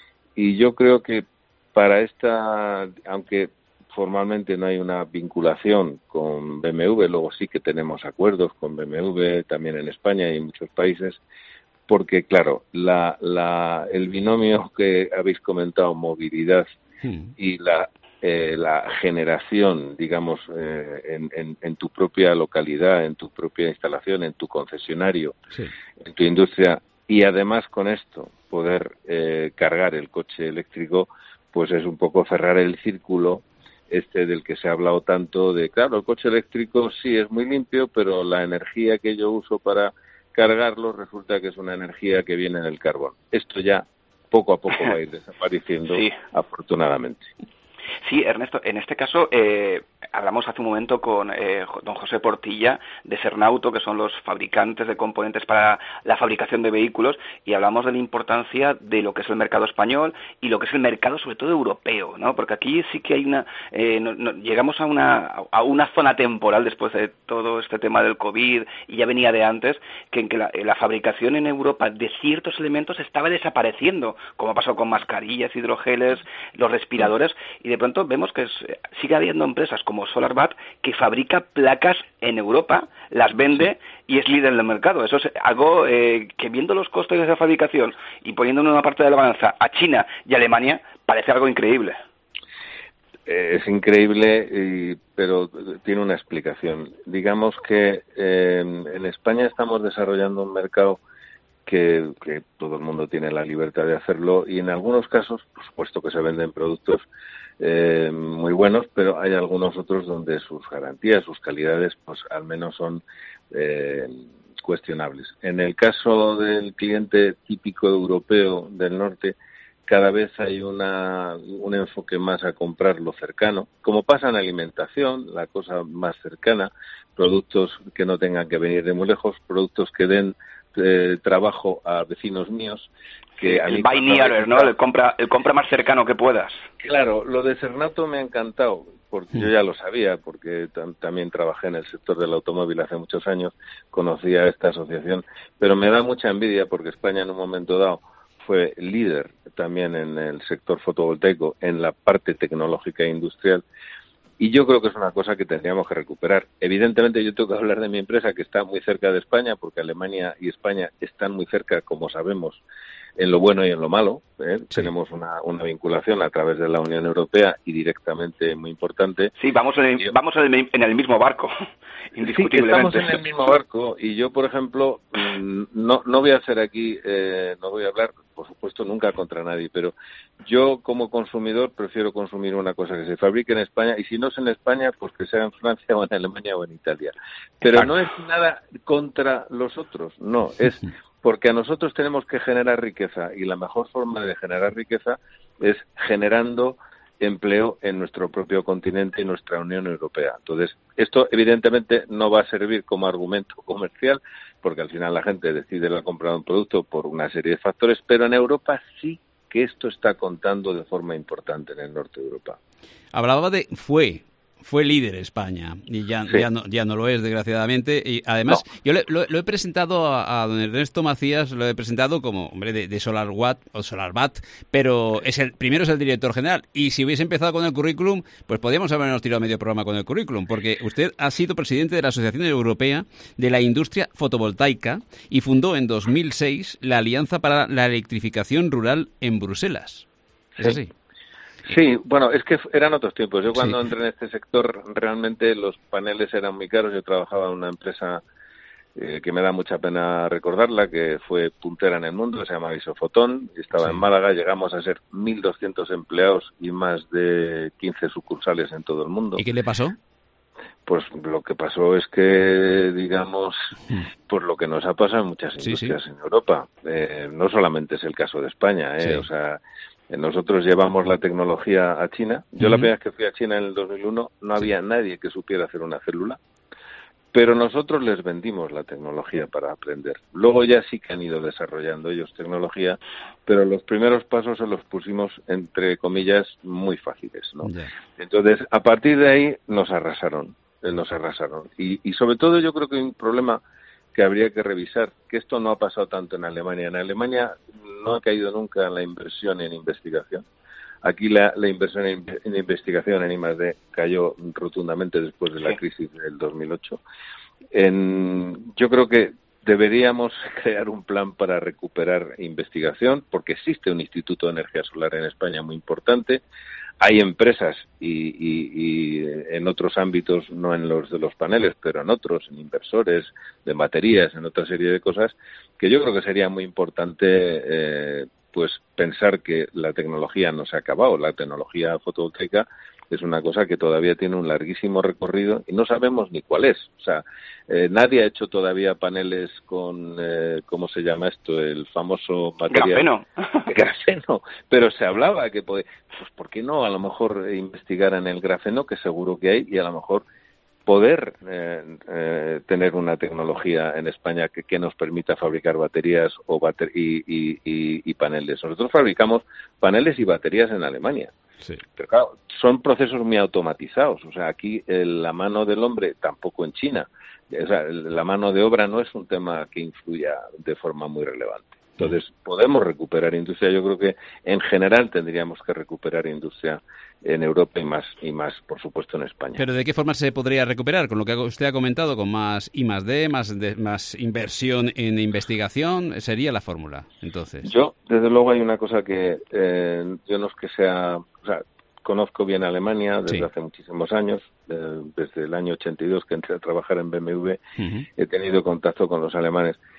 Y yo creo que para esta, aunque formalmente no hay una vinculación con B M W, luego sí que tenemos acuerdos con B M W también en España y en muchos países, porque claro, la, la, el binomio que habéis comentado, movilidad sí. y la, eh, la generación, digamos, eh, en, en, en tu propia localidad, en tu propia instalación, en tu concesionario, sí. en tu industria, y además con esto poder eh, cargar el coche eléctrico, pues es un poco cerrar el círculo este del que se ha hablado tanto de, claro, el coche eléctrico sí es muy limpio, pero la energía que yo uso para cargarlo resulta que es una energía que viene del carbón. Esto ya poco a poco va a ir desapareciendo, sí. afortunadamente. Sí, Ernesto, en este caso eh, hablamos hace un momento con eh, don José Portilla de Sernauto, que son los fabricantes de componentes para la fabricación de vehículos, y hablamos de la importancia de lo que es el mercado español y lo que es el mercado sobre todo europeo, ¿no? Porque aquí sí que hay una eh, no, no, llegamos a una a una zona temporal después de todo este tema del COVID, y ya venía de antes, que en que la, la fabricación en Europa de ciertos elementos estaba desapareciendo, como ha pasado con mascarillas, hidrogeles, los respiradores, y de pronto vemos que es, sigue habiendo empresas como SolarWatt que fabrica placas en Europa, las vende y es líder del mercado. Eso es algo eh, que, viendo los costes de esa fabricación y poniendo en una parte de la balanza a China y Alemania, parece algo increíble. Es increíble, y, pero tiene una explicación. Digamos que eh, en España estamos desarrollando un mercado que, que todo el mundo tiene la libertad de hacerlo, y en algunos casos, por supuesto que se venden productos eh, muy buenos, pero hay algunos otros donde sus garantías, sus calidades, pues al menos son eh, cuestionables. En el caso del cliente típico europeo del norte, cada vez hay una, un enfoque más a comprar lo cercano, como pasa en alimentación, la cosa más cercana, productos que no tengan que venir de muy lejos, productos que den eh, trabajo a vecinos míos. Que a el mí buy nearer, ¿no? El compra, el compra más cercano que puedas. Claro, lo de Sernato me ha encantado, porque yo ya lo sabía, porque tam- también trabajé en el sector del automóvil hace muchos años, conocía esta asociación, pero me da mucha envidia porque España en un momento dado fue líder también en el sector fotovoltaico, en la parte tecnológica e industrial, y yo creo que es una cosa que tendríamos que recuperar. Evidentemente yo tengo que hablar de mi empresa, que está muy cerca de España, porque Alemania y España están muy cerca, como sabemos, en lo bueno y en lo malo. ¿eh? Sí. Tenemos una, una vinculación a través de la Unión Europea y directamente muy importante. Sí, vamos en el, vamos en el, en el mismo barco, indiscutiblemente. Sí, estamos en el mismo barco, y yo, por ejemplo, no, no voy a hacer aquí, eh, no voy a hablar, por supuesto, nunca contra nadie, pero yo como consumidor prefiero consumir una cosa que se fabrique en España, y si no es en España, pues que sea en Francia o en Alemania o en Italia. Pero Exacto. No es nada contra los otros, no, es porque a nosotros tenemos que generar riqueza, y la mejor forma de generar riqueza es generando empleo en nuestro propio continente y nuestra Unión Europea. Entonces, esto evidentemente no va a servir como argumento comercial, porque al final la gente decide la compra de un producto por una serie de factores, pero en Europa sí que esto está contando de forma importante en el norte de Europa. Hablaba de fue. Fue líder España y ya, sí. ya, no, ya no lo es, desgraciadamente. Y además, no. yo le, lo, lo he presentado a, a don Ernesto Macías, lo he presentado como hombre de, de SolarWatt o SolarBat, pero es el primero es el director general. Y si hubiese empezado con el currículum, pues podríamos habernos tirado medio programa con el currículum, porque usted ha sido presidente de la Asociación Europea de la Industria Fotovoltaica y fundó en dos mil seis la Alianza para la Electrificación Rural en Bruselas. ¿Es sí. así? Sí, bueno, es que eran otros tiempos. Yo cuando sí. entré en este sector, realmente los paneles eran muy caros. Yo trabajaba en una empresa eh, que me da mucha pena recordarla, que fue puntera en el mundo, que se llama Isofotón, y estaba sí. en Málaga. Llegamos a ser mil doscientos empleados y más de quince sucursales en todo el mundo. ¿Y qué le pasó? Pues lo que pasó es que, digamos, por lo que nos ha pasado en muchas industrias sí, sí. en Europa. Eh, no solamente es el caso de España, ¿eh? Sí. O sea, nosotros llevamos la tecnología a China. Yo uh-huh. la primera vez que fui a China en el dos mil uno no había nadie que supiera hacer una célula, pero nosotros les vendimos la tecnología para aprender. Luego ya sí que han ido desarrollando ellos tecnología, pero los primeros pasos se los pusimos, entre comillas, muy fáciles, ¿no? Yeah. Entonces, a partir de ahí nos arrasaron, nos arrasaron. Y, y sobre todo yo creo que hay un problema que habría que revisar, que esto no ha pasado tanto en Alemania. En Alemania no ha caído nunca la inversión en investigación. Aquí la, la inversión en, en investigación en I más D cayó rotundamente después de la crisis del dos mil ocho. En, yo creo que deberíamos crear un plan para recuperar investigación, porque existe un Instituto de Energía Solar en España muy importante. Hay empresas y, y, y en otros ámbitos, no en los de los paneles, pero en otros, en inversores, de baterías, en otra serie de cosas, que yo creo que sería muy importante eh, pues pensar que la tecnología no se ha acabado. La tecnología fotovoltaica es una cosa que todavía tiene un larguísimo recorrido y no sabemos ni cuál es. O sea, eh, nadie ha hecho todavía paneles con, eh, ¿cómo se llama esto? El famoso material... Grafeno. Grafeno. Pero se hablaba que, puede, pues, ¿por qué no a lo mejor investigar en el grafeno, que seguro que hay, y a lo mejor poder eh, eh, tener una tecnología en España que, que nos permita fabricar baterías o bater- y, y, y, y paneles? Nosotros fabricamos paneles y baterías en Alemania. Sí. Pero claro, son procesos muy automatizados. O sea, aquí eh, la mano del hombre, tampoco en China. O sea, la mano de obra no es un tema que influya de forma muy relevante. Entonces, podemos recuperar industria. Yo creo que en general tendríamos que recuperar industria en Europa y más, y más, por supuesto, en España. ¿Pero de qué forma se podría recuperar? Con lo que usted ha comentado, con más I más D, más, de, más inversión en investigación, ¿sería la fórmula, entonces? Yo, desde luego, hay una cosa que eh, yo no es que sea... O sea, conozco bien Alemania desde sí. hace muchísimos años, eh, desde el año ochenta y dos que entré a trabajar en B M W, uh-huh. he tenido contacto con los alemanes.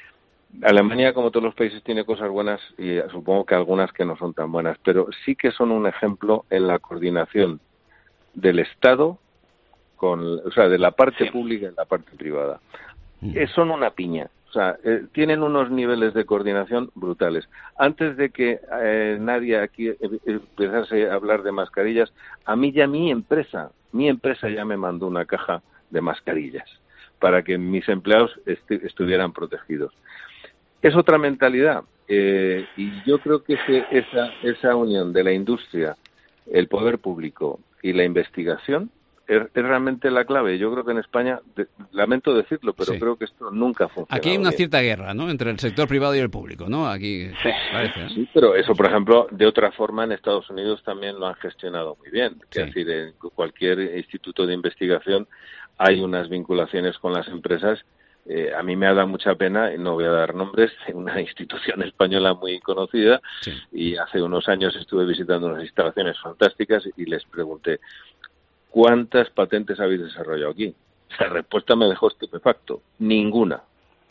Alemania, como todos los países, tiene cosas buenas y supongo que algunas que no son tan buenas, pero sí que son un ejemplo en la coordinación del Estado con, o sea, de la parte sí. pública y la parte privada. Mm. Eh, son una piña. O sea, eh, tienen unos niveles de coordinación brutales. Antes de que eh, nadie aquí empezase a hablar de mascarillas, a mí ya mi empresa, mi empresa ya me mandó una caja de mascarillas para que mis empleados est- estuvieran protegidos. Es otra mentalidad eh, y yo creo que ese, esa, esa unión de la industria, el poder público y la investigación Es, es realmente la clave. Yo creo que en España, de, lamento decirlo, pero sí. creo que esto nunca funciona. Aquí hay una bien. cierta guerra, ¿no?, entre el sector privado y el público, ¿no? Aquí sí. parece, ¿no? Sí, pero eso, por ejemplo, de otra forma en Estados Unidos también lo han gestionado muy bien. Sí. Es decir, en cualquier instituto de investigación hay unas vinculaciones con las empresas. Eh, a mí me ha dado mucha pena, y no voy a dar nombres, de una institución española muy conocida, sí. y hace unos años estuve visitando unas instalaciones fantásticas y les pregunté, ¿cuántas patentes habéis desarrollado aquí? La respuesta me dejó estupefacto. Ninguna.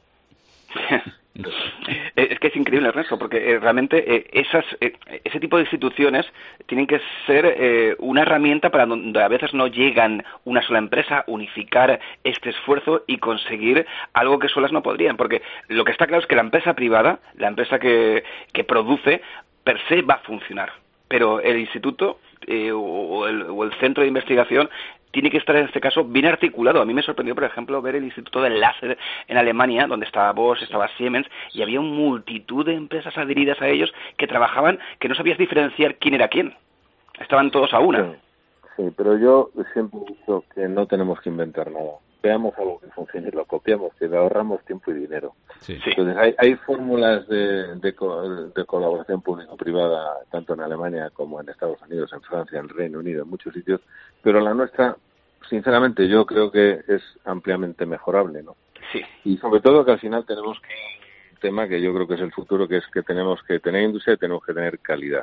Es que es increíble, Ernesto, porque eh, realmente eh, esas, eh, ese tipo de instituciones tienen que ser eh, una herramienta para donde a veces no llegan una sola empresa, unificar este esfuerzo y conseguir algo que solas no podrían. Porque lo que está claro es que la empresa privada, la empresa que, que produce, per se va a funcionar. Pero el instituto eh, o, el, o el centro de investigación tiene que estar en este caso bien articulado. A mí me sorprendió, por ejemplo, ver el Instituto del Láser en Alemania, donde estaba Bosch, estaba Siemens, y había una multitud de empresas adheridas a ellos que trabajaban, que no sabías diferenciar quién era quién. Estaban todos a una. Sí, sí, pero yo siempre digo que no tenemos que inventar nada. Veamos algo que funcione y lo copiamos, que le ahorramos tiempo y dinero. Sí. Entonces, hay, hay fórmulas de, de, de colaboración público-privada, tanto en Alemania como en Estados Unidos, en Francia, en Reino Unido, en muchos sitios, pero la nuestra, sinceramente, yo creo que es ampliamente mejorable, ¿no? Sí. Y sobre todo que al final tenemos que, un tema que yo creo que es el futuro, que es que tenemos que tener industria y tenemos que tener calidad.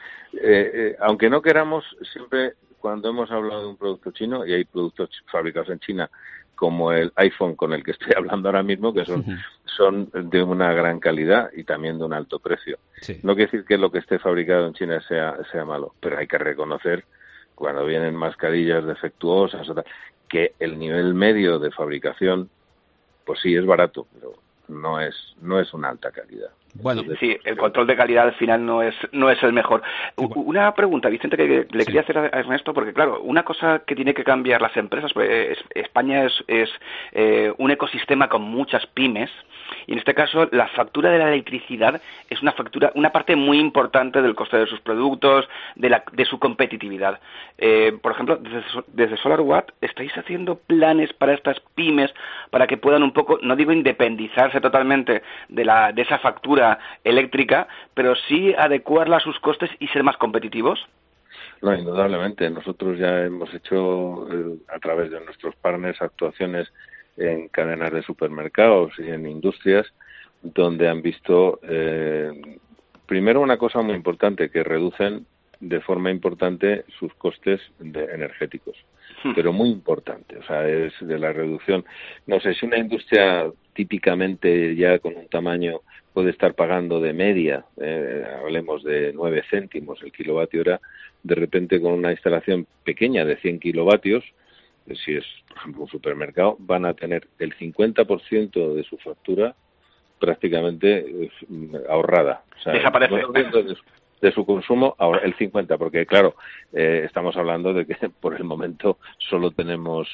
Eh, eh, aunque no queramos, siempre cuando hemos hablado de un producto chino, y hay productos fabricados en China, como el iPhone con el que estoy hablando ahora mismo, que son, son de una gran calidad y también de un alto precio. Sí. No quiere decir que lo que esté fabricado en China sea, sea malo, pero hay que reconocer, cuando vienen mascarillas defectuosas, que el nivel medio de fabricación, pues sí, es barato, pero no es, no es una alta calidad. Bueno, sí, el control de calidad al final no es no es el mejor. Una pregunta, Vicente, que le quería hacer a Ernesto, porque claro, una cosa que tiene que cambiar las empresas, pues España es, es eh, un ecosistema con muchas pymes, y en este caso la factura de la electricidad es una factura, una parte muy importante del coste de sus productos, de la de su competitividad. Eh, por ejemplo, desde, desde SolarWatt, ¿estáis haciendo planes para estas pymes para que puedan un poco, no digo independizarse totalmente de la de esa factura eléctrica, pero sí adecuarla a sus costes y ser más competitivos? No, indudablemente. Nosotros ya hemos hecho, eh, a través de nuestros partners, actuaciones en cadenas de supermercados y en industrias donde han visto, eh, primero, una cosa muy importante, que reducen de forma importante sus costes de energéticos, pero muy importante, o sea, es de la reducción. No sé, si una industria típicamente ya con un tamaño puede estar pagando de media, eh, hablemos de nueve céntimos el kilovatio hora, de repente con una instalación pequeña de cien kilovatios, si es, por ejemplo, un supermercado, van a tener el cincuenta por ciento de su factura prácticamente ahorrada. O sea, desaparece. De, de su consumo, ahora el cincuenta, porque claro, eh, estamos hablando de que por el momento solo tenemos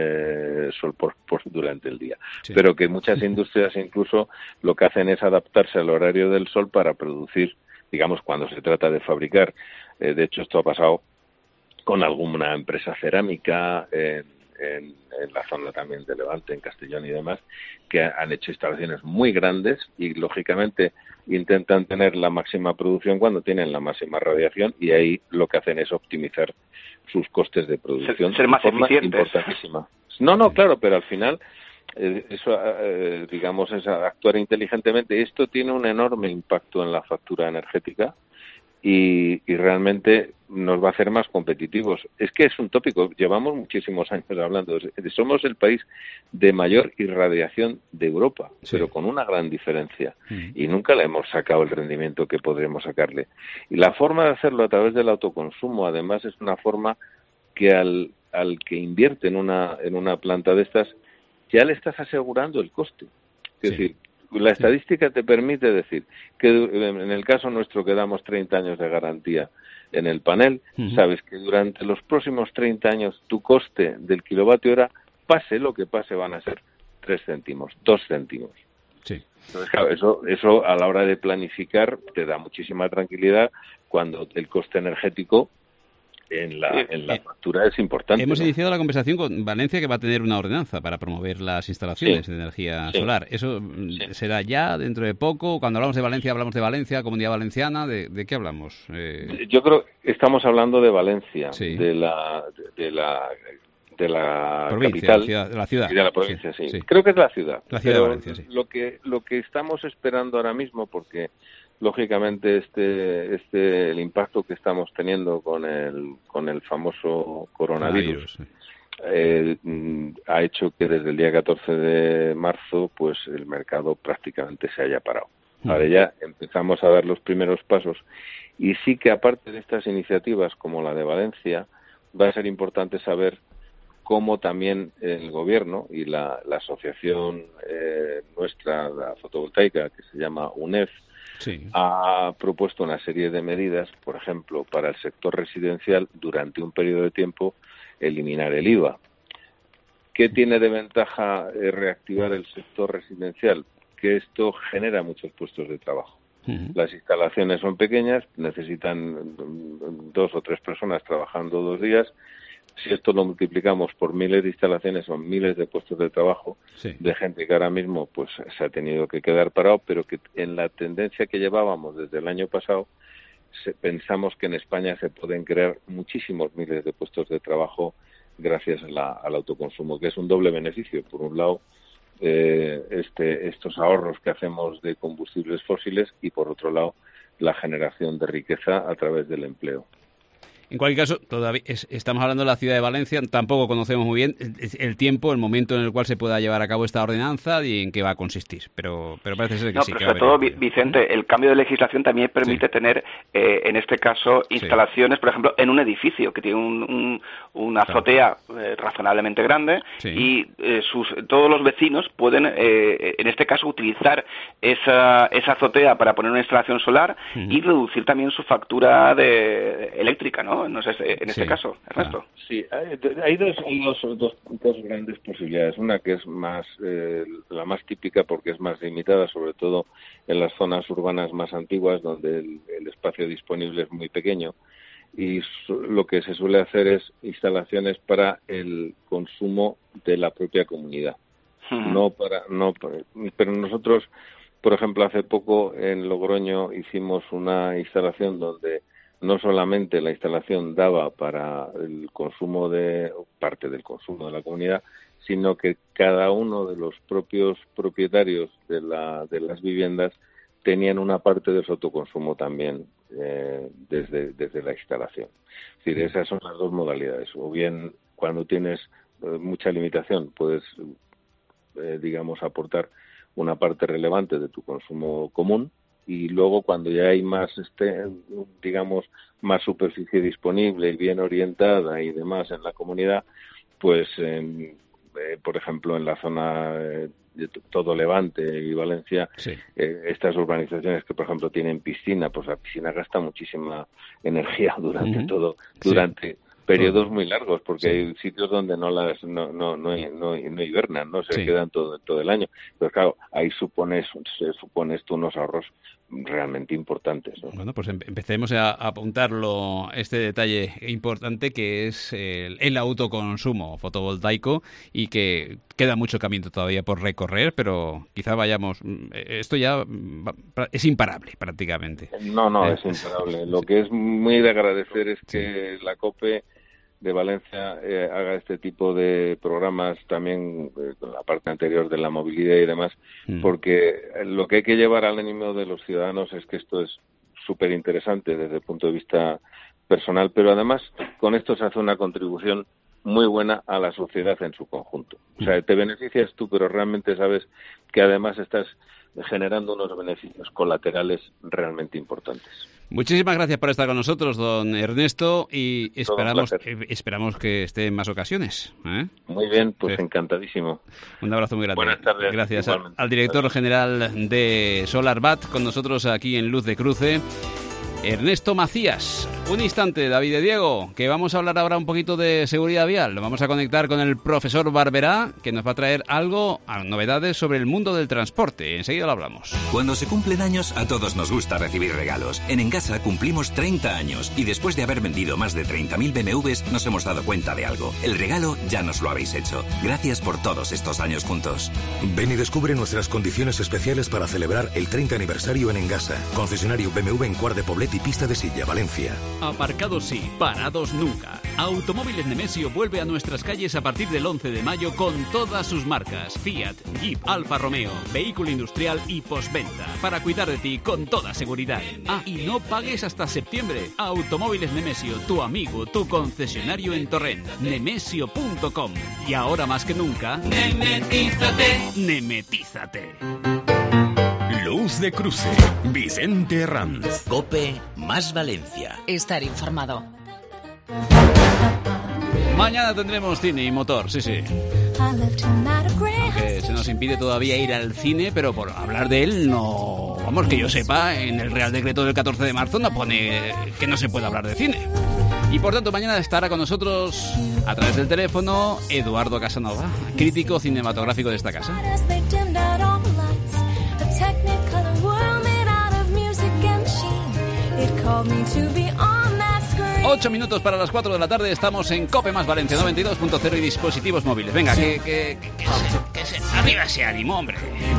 eh, sol por, por durante el día, sí. Pero que muchas industrias incluso lo que hacen es adaptarse al horario del sol para producir, digamos, cuando se trata de fabricar. Eh, de hecho, esto ha pasado con alguna empresa cerámica en, en, en la zona también de Levante, en Castellón y demás, que han hecho instalaciones muy grandes y, lógicamente, intentan tener la máxima producción cuando tienen la máxima radiación, y ahí lo que hacen es optimizar sus costes de producción. Ser, ser más de forma eficientes. Importantísima. No, no, claro, pero al final, eh, eso, eh, digamos, es actuar inteligentemente. Esto tiene un enorme impacto en la factura energética y, y realmente nos va a hacer más competitivos. Es que es un tópico, llevamos muchísimos años hablando. Somos el país de mayor irradiación de Europa, sí. pero con una gran diferencia. Mm. Y nunca le hemos sacado el rendimiento que podremos sacarle. Y la forma de hacerlo a través del autoconsumo, además, es una forma que al, al que invierte en una, en una planta de estas, ya le estás asegurando el coste. Es sí. decir, la estadística te permite decir que en el caso nuestro que damos treinta años de garantía en el panel, uh-huh. sabes que durante los próximos treinta años tu coste del kilovatio hora, pase lo que pase, van a ser tres céntimos, dos céntimos. Sí. Entonces, claro, eso, eso a la hora de planificar te da muchísima tranquilidad cuando el coste energético en la, en la factura es importante. Hemos ¿no? iniciado la conversación con Valencia, que va a tener una ordenanza para promover las instalaciones sí. de energía sí. solar. ¿Eso sí. será ya dentro de poco? Cuando hablamos de Valencia, hablamos de Valencia, Comunidad Valenciana. ¿De, de qué hablamos? Eh... Yo creo que estamos hablando de Valencia, sí. de la de la de la provincia, capital, la ciudad, de la ciudad. Y de la provincia, sí. Sí. sí. Creo que es la ciudad. La ciudad Pero de Valencia, sí. Lo que lo que estamos esperando ahora mismo, porque lógicamente este este el impacto que estamos teniendo con el con el famoso coronavirus, coronavirus sí. eh, ha hecho que desde el día catorce de marzo pues el mercado prácticamente se haya parado. Mm. Ahora ya empezamos a dar los primeros pasos y sí que aparte de estas iniciativas como la de Valencia va a ser importante saber cómo también el gobierno y la, la asociación eh, nuestra, la fotovoltaica, que se llama U N E F, sí. ha propuesto una serie de medidas, por ejemplo, para el sector residencial, durante un periodo de tiempo, eliminar el I V A. ¿Qué tiene de ventaja eh, reactivar el sector residencial? Que esto genera muchos puestos de trabajo. Uh-huh. Las instalaciones son pequeñas, necesitan dos o tres personas trabajando dos días. Si esto lo multiplicamos por miles de instalaciones, son miles de puestos de trabajo sí. de gente que ahora mismo pues se ha tenido que quedar parado, pero que en la tendencia que llevábamos desde el año pasado, se, pensamos que en España se pueden crear muchísimos miles de puestos de trabajo gracias a la, al autoconsumo, que es un doble beneficio. Por un lado, eh, este, estos ahorros que hacemos de combustibles fósiles y por otro lado, la generación de riqueza a través del empleo. En cualquier caso, todavía es, estamos hablando de la ciudad de Valencia, tampoco conocemos muy bien el, el tiempo, el momento en el cual se pueda llevar a cabo esta ordenanza y en qué va a consistir, pero, pero parece ser que no, sí. Pero que sobre va a todo, Vicente, el cambio de legislación también permite sí. tener, eh, en este caso, instalaciones, sí. por ejemplo, en un edificio que tiene un, un, una claro. azotea eh, razonablemente grande sí. y eh, sus, todos los vecinos pueden, eh, en este caso, utilizar esa, esa azotea para poner una instalación solar uh-huh. y reducir también su factura de, eléctrica, ¿no? No sé, en este sí. caso, Ernesto. Ah, sí, hay, hay dos, dos, dos, dos grandes posibilidades. Una que es más eh, la más típica porque es más limitada, sobre todo en las zonas urbanas más antiguas donde el, el espacio disponible es muy pequeño y su, lo que se suele hacer es instalaciones para el consumo de la propia comunidad. Uh-huh. No para, no, pero nosotros, por ejemplo, hace poco en Logroño hicimos una instalación donde no solamente la instalación daba para el consumo de parte del consumo de la comunidad, sino que cada uno de los propios propietarios de, la, de las viviendas tenían una parte de su autoconsumo también eh, desde, desde la instalación. Es decir, esas son las dos modalidades. O bien, cuando tienes eh, mucha limitación, puedes, eh, digamos, aportar una parte relevante de tu consumo común, y luego cuando ya hay más, este, digamos, más superficie disponible y bien orientada y demás en la comunidad, pues, eh, eh, por ejemplo, en la zona eh, de todo Levante y Valencia, sí. eh, estas urbanizaciones que, por ejemplo, tienen piscina, pues la piscina gasta muchísima energía durante uh-huh. todo, durante... Sí. periodos muy largos, porque sí. hay sitios donde no las no no no, no, no hibernan, no se sí. quedan todo todo el año. Pero claro, ahí supones se supones tú unos ahorros realmente importantes, ¿no? Bueno, pues empecemos a apuntarlo, este detalle importante que es el, el autoconsumo fotovoltaico, y que queda mucho camino todavía por recorrer, pero quizá vayamos, esto ya es imparable prácticamente. No, no, eh, es imparable. Lo que es muy de agradecer es que sí. la COPE de Valencia eh, haga este tipo de programas también eh, con la parte anterior de la movilidad y demás, mm. porque lo que hay que llevar al ánimo de los ciudadanos es que esto es súper interesante desde el punto de vista personal, pero además con esto se hace una contribución muy buena a la sociedad en su conjunto. O sea, te beneficias tú, pero realmente sabes que además estás generando unos beneficios colaterales realmente importantes. Muchísimas gracias por estar con nosotros, don Ernesto, y esperamos eh, esperamos que esté en más ocasiones. ¿eh? Muy bien, pues sí. Encantadísimo. Un abrazo muy grande. Buenas tardes. Gracias al, al director general de SolarBat, con nosotros aquí en Luz de Cruce, Ernesto Macías. Un instante, David de Diego, que vamos a hablar ahora un poquito de seguridad vial. Lo vamos a conectar con el profesor Barberá, que nos va a traer algo, novedades sobre el mundo del transporte. Enseguida lo hablamos. Cuando se cumplen años, a todos nos gusta recibir regalos. En Engasa cumplimos treinta años y después de haber vendido más de treinta mil B M Ws nos hemos dado cuenta de algo. El regalo ya nos lo habéis hecho. Gracias por todos estos años juntos. Ven y descubre nuestras condiciones especiales para celebrar el treinta aniversario en Engasa. Concesionario B M W en Cuart de Poblet y Pista de Silla, Valencia. Aparcados sí, parados nunca. Automóviles Nemesio vuelve a nuestras calles a partir del once de mayo con todas sus marcas: Fiat, Jeep, Alfa Romeo, vehículo industrial y postventa. Para cuidar de ti con toda seguridad. Ah, y no pagues hasta septiembre. Automóviles Nemesio, tu amigo, tu concesionario en Torrent. Nemesio punto com. Y ahora más que nunca, Nemetízate. Nemetízate. Luz de Cruce, Vicente Herranz. COPE más Valencia. Estar informado. Mañana tendremos cine y motor, sí, sí. Aunque se nos impide todavía ir al cine, pero por hablar de él no... Vamos, que yo sepa, en el Real Decreto del catorce de marzo no pone que no se puede hablar de cine. Y por tanto mañana estará con nosotros a través del teléfono Eduardo Casanova, crítico cinematográfico de esta casa. Ocho minutos para las cuatro de la tarde. Estamos en COPE más Valencia noventa y dos punto cero y dispositivos móviles. Venga, que, que, que, que, se, que se, arriba ese ánimo, hombre.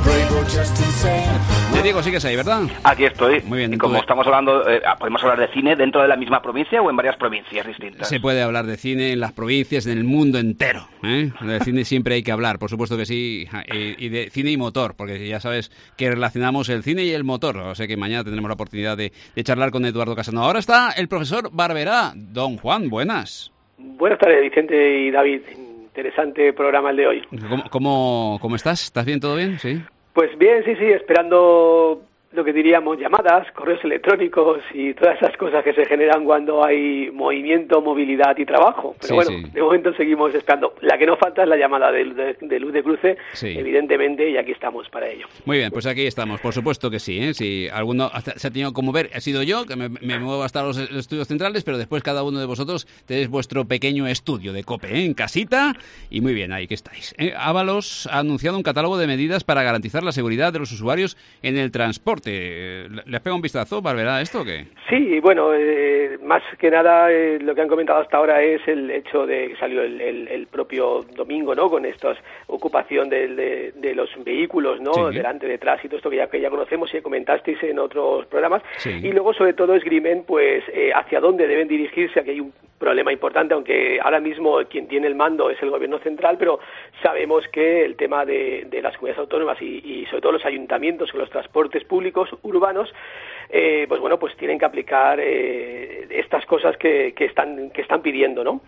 Te digo, sigues ahí, ¿verdad? Aquí estoy. Muy bien. Y como estamos hablando, eh, podemos hablar de cine dentro de la misma provincia o en varias provincias distintas. Se puede hablar de cine en las provincias, en el mundo entero. ¿eh? De cine siempre hay que hablar, por supuesto que sí. Y, y de cine y motor, porque ya sabes que relacionamos el cine y el motor. O sea que mañana tendremos la oportunidad de, de charlar con Eduardo Casanova. Ahora está el profesor Barberá. Don Juan, buenas. Buenas tardes, Vicente y David. Interesante programa el de hoy. ¿Cómo, cómo, cómo estás? ¿Estás bien? ¿Todo bien? Sí. Pues bien, sí, sí, esperando lo que diríamos llamadas, correos electrónicos y todas esas cosas que se generan cuando hay movimiento, movilidad y trabajo. Pero sí, bueno, sí. De momento seguimos esperando. La que no falta es la llamada de, de, de Luz de Cruce, sí. Evidentemente, y aquí estamos para ello. Muy bien, pues aquí estamos, por supuesto que sí. ¿eh? Si alguno se ha tenido como ver, ha sido yo, que me, me muevo hasta los estudios centrales, pero después cada uno de vosotros tenéis vuestro pequeño estudio de COPE, ¿eh? En casita, y muy bien, ahí que estáis. ¿eh? Ábalos ha anunciado un catálogo de medidas para garantizar la seguridad de los usuarios en el transporte. ¿Les pega un vistazo, Barberá, esto o qué? Sí, bueno, eh, más que nada eh, lo que han comentado hasta ahora es el hecho de que salió el, el, el propio domingo, ¿no? Con esta ocupación de, de, de los vehículos, ¿no? Sí. Delante, detrás y todo esto que ya, que ya conocemos y que comentasteis en otros programas. Sí. Y luego, sobre todo, esgrimen, pues, eh, hacia dónde deben dirigirse. Aquí hay un problema importante, aunque ahora mismo quien tiene el mando es el gobierno central, pero sabemos que el tema de, de las comunidades autónomas y, y sobre todo los ayuntamientos con los transportes públicos urbanos, eh, pues bueno, pues tienen que aplicar eh, estas cosas que, que están que están pidiendo, ¿no?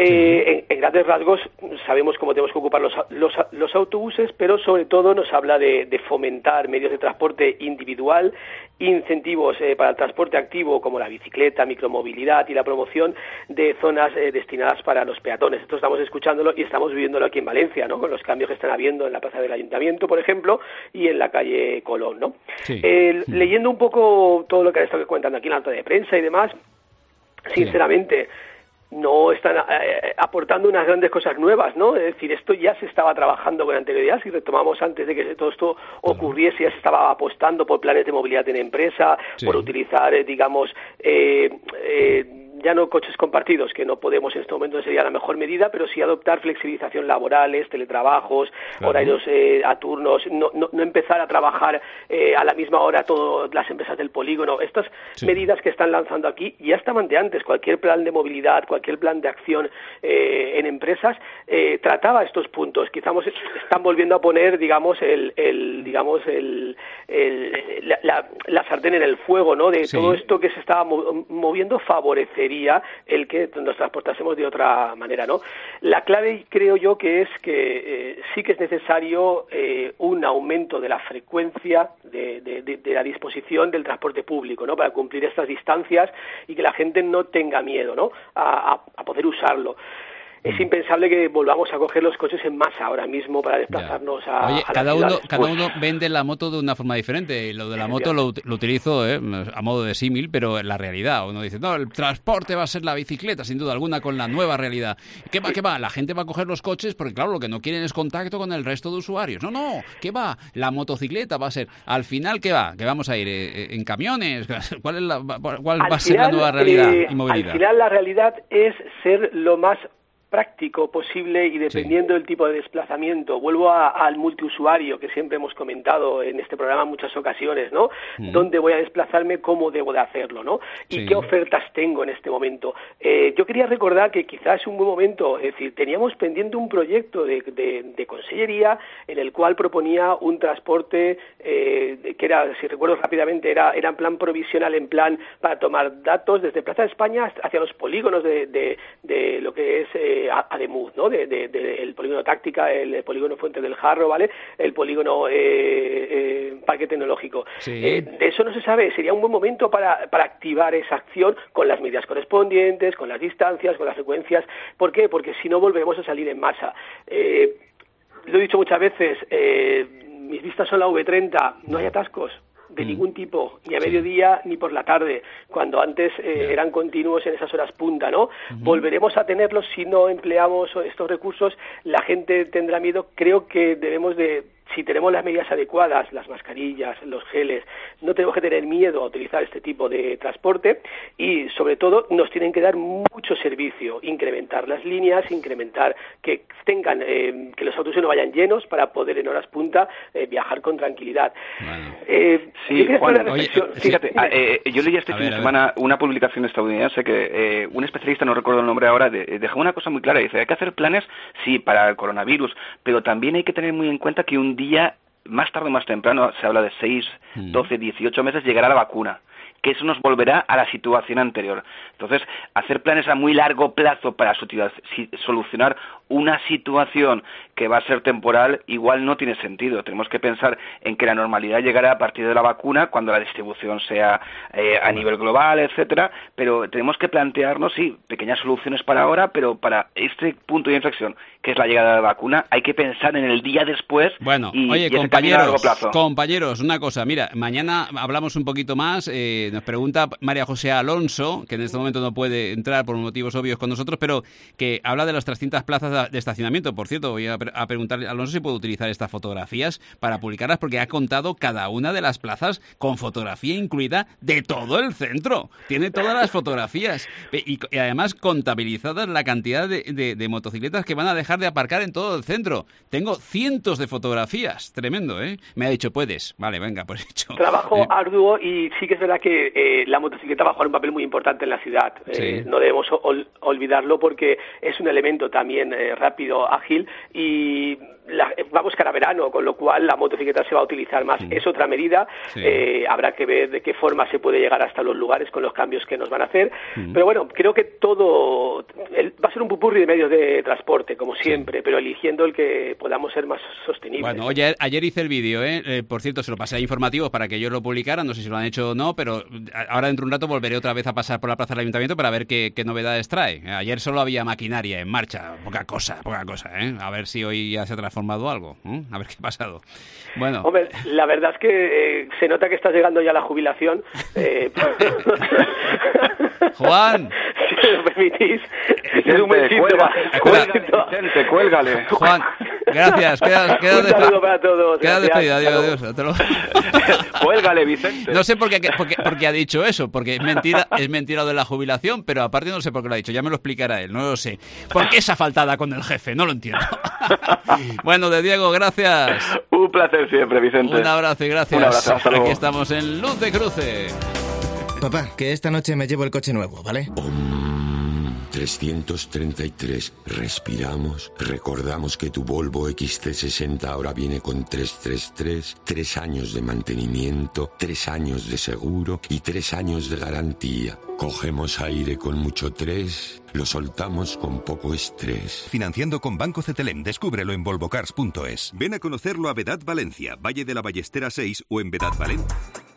Eh, en, en grandes rasgos sabemos cómo tenemos que ocupar los, los, los autobuses, pero sobre todo nos habla de, de fomentar medios de transporte individual, incentivos eh, para el transporte activo como la bicicleta, micromovilidad y la promoción de zonas eh, destinadas para los peatones. Esto estamos escuchándolo y estamos viviéndolo aquí en Valencia, ¿no? Con los cambios que están habiendo en la plaza del Ayuntamiento, por ejemplo, y en la calle Colón, ¿no? Sí. Eh, sí. Leyendo un poco todo lo que han estado contando aquí en la nota de prensa y demás, sinceramente, sí. no están eh, aportando unas grandes cosas nuevas, ¿no? Es decir, esto ya se estaba trabajando con anterioridad. Si retomamos antes de que todo esto ocurriese, ya se estaba apostando por planes de movilidad en empresa, sí. por utilizar, eh, digamos, eh, eh, ya no coches compartidos, que no podemos en este momento, sería la mejor medida, pero sí adoptar flexibilización laborales, teletrabajos, claro. horarios eh, a turnos, no, no, no empezar a trabajar eh, a la misma hora todas las empresas del polígono. Estas sí. medidas que están lanzando aquí ya estaban de antes. Cualquier plan de movilidad, cualquier plan de acción eh, en empresas eh, trataba estos puntos. Quizás están volviendo a poner, digamos, el, el digamos el, el la, la, la sartén en el fuego, ¿no? De sí. todo esto que se estaba moviendo favorece sería el que nos transportásemos de otra manera, ¿no? La clave, creo yo, que es que eh, sí que es necesario eh, un aumento de la frecuencia de, de, de, de la disposición del transporte público, ¿no? Para cumplir estas distancias y que la gente no tenga miedo, ¿no? a, a, a poder usarlo. Es impensable que volvamos a coger los coches en masa ahora mismo para desplazarnos ya. a, Oye, a cada las uno, ciudades. cada Pues, uno vende la moto de una forma diferente. Lo de la moto lo, lo utilizo eh, a modo de símil, pero en la realidad. Uno dice, no, el transporte va a ser la bicicleta, sin duda alguna, con la nueva realidad. ¿Qué va, qué va? La gente va a coger los coches porque, claro, lo que no quieren es contacto con el resto de usuarios. No, no, ¿qué va? La motocicleta va a ser, al final, ¿qué va? ¿Que vamos a ir eh, en camiones? ¿Cuál, es la, cuál va a ser final, la nueva realidad eh, y movilidad? Al final, la realidad es ser lo más práctico posible y dependiendo sí. del tipo de desplazamiento. Vuelvo a, al multiusuario que siempre hemos comentado en este programa en muchas ocasiones, ¿no? Mm. ¿Dónde voy a desplazarme? ¿Cómo debo de hacerlo? ¿no? ¿Y sí. qué ofertas tengo en este momento? Eh, yo quería recordar que quizás es un buen momento, es decir, teníamos pendiente un proyecto de, de, de consellería en el cual proponía un transporte eh, que era, si recuerdo rápidamente, era, era en plan provisional, en plan para tomar datos desde Plaza de España hacia los polígonos de, de, de lo que es eh, Ademuz, ¿no? De, de, de, el polígono Táctica, el, el polígono Fuente del Jarro, ¿vale? El polígono eh, eh, Parque Tecnológico. Sí. Eh, de eso no se sabe. Sería un buen momento para, para activar esa acción con las medidas correspondientes, con las distancias, con las frecuencias. ¿Por qué? Porque si no volvemos a salir en masa. Eh, lo he dicho muchas veces, eh, mis vistas son la V treinta, no hay atascos de ningún tipo, ni a mediodía sí. ni por la tarde, cuando antes eh, yeah. eran continuos en esas horas punta, ¿no? Uh-huh. Volveremos a tenerlos si no empleamos estos recursos, la gente tendrá miedo. Creo que debemos de, si tenemos las medidas adecuadas, las mascarillas, los geles, no tenemos que tener miedo a utilizar este tipo de transporte y, sobre todo, nos tienen que dar mucho servicio, incrementar las líneas, incrementar que tengan, eh, que los autobuses no vayan llenos para poder en horas punta eh, viajar con tranquilidad. Bueno. Eh, sí, Juan, oye, fíjate, eh, yo leí este fin de semana una publicación estadounidense que eh, un especialista, no recuerdo el nombre ahora, de, dejó una cosa muy clara, dice, hay que hacer planes, sí, para el coronavirus, pero también hay que tener muy en cuenta que un día, más tarde o más temprano, se habla de seis, doce, dieciocho meses, llegará la vacuna, que eso nos volverá a la situación anterior. Entonces, hacer planes a muy largo plazo para solucionar una situación que va a ser temporal igual no tiene sentido. Tenemos que pensar en que la normalidad llegará a partir de la vacuna, cuando la distribución sea eh, a nivel global, etcétera, pero tenemos que plantearnos, sí, pequeñas soluciones para ahora, pero para este punto de inflexión, que es la llegada de la vacuna, hay que pensar en el día después. Bueno, y, oye, y compañeros, a largo plazo. compañeros, una cosa, mira, mañana hablamos un poquito más, eh, nos pregunta María José Alonso, que en este momento no puede entrar por motivos obvios con nosotros, pero que habla de las trescientas plazas de estacionamiento. Por cierto, voy a, a preguntarle a Alonso si puede utilizar estas fotografías para publicarlas, porque ha contado cada una de las plazas con fotografía incluida de todo el centro. Tiene todas las fotografías y, y además contabilizadas la cantidad de, de, de motocicletas que van a dejar de aparcar en todo el centro. Tengo cientos de fotografías. Tremendo, ¿eh? Me ha dicho, puedes. Vale, venga, pues hecho. Trabajo eh, arduo y sí que es verdad que eh, la motocicleta va a jugar un papel muy importante en la ciudad. Sí. Eh, no debemos ol- olvidarlo porque es un elemento también eh, rápido, ágil y la, va a buscar a verano, con lo cual la motocicleta se va a utilizar más. Sí. Es otra medida. Sí. Eh, habrá que ver de qué forma se puede llegar hasta los lugares con los cambios que nos van a hacer. Sí. Pero bueno, creo que todo el, va a ser un pupurri de medios de transporte, como siempre, sí. pero eligiendo el que podamos ser más sostenibles. Bueno, oye, ayer hice el vídeo, ¿eh? Eh, por cierto, se lo pasé a informativos para que ellos lo publicaran, no sé si lo han hecho o no, pero ahora dentro de un rato volveré otra vez a pasar por la plaza del Ayuntamiento para ver qué, qué novedades trae. Ayer solo había maquinaria en marcha, poca cosa, poca cosa, ¿eh? A ver si hoy ya se ha transformado algo, ¿eh? A ver qué ha pasado. Bueno. Hombre, la verdad es que eh, se nota que estás llegando ya a la jubilación. Eh... Juan. Si me lo permitís. Es un buen cuelga, cuelga, Vicente, cuélgale. Juan, gracias. Queda, queda un saludo para todos. Queda despedida, adiós, adiós. Cuélgale, Vicente. No sé por qué, por, qué, por qué ha dicho eso, porque es mentira, es mentira de la jubilación, pero aparte no sé por qué lo ha dicho, ya me lo explicará él, no lo sé. ¿Por qué esa faltada con el jefe? No lo entiendo. Bueno, de Diego, gracias. Un placer siempre, Vicente. Un abrazo y gracias. Un abrazo, hasta luego. Aquí estamos en Luz de Cruce. Papá, que esta noche me llevo el coche nuevo, ¿vale? Um... trescientos treinta y tres. Respiramos. Recordamos que tu Volvo X C sesenta ahora viene con trescientos treinta y tres, tres años de mantenimiento, tres años de seguro y tres años de garantía. Cogemos aire con mucho tres, lo soltamos con poco estrés. Financiando con Banco Cetelem. Descúbrelo en volvocars punto es. Ven a conocerlo a Vedat Valencia, Valle de la Ballestera seis o en Vedat Valencia.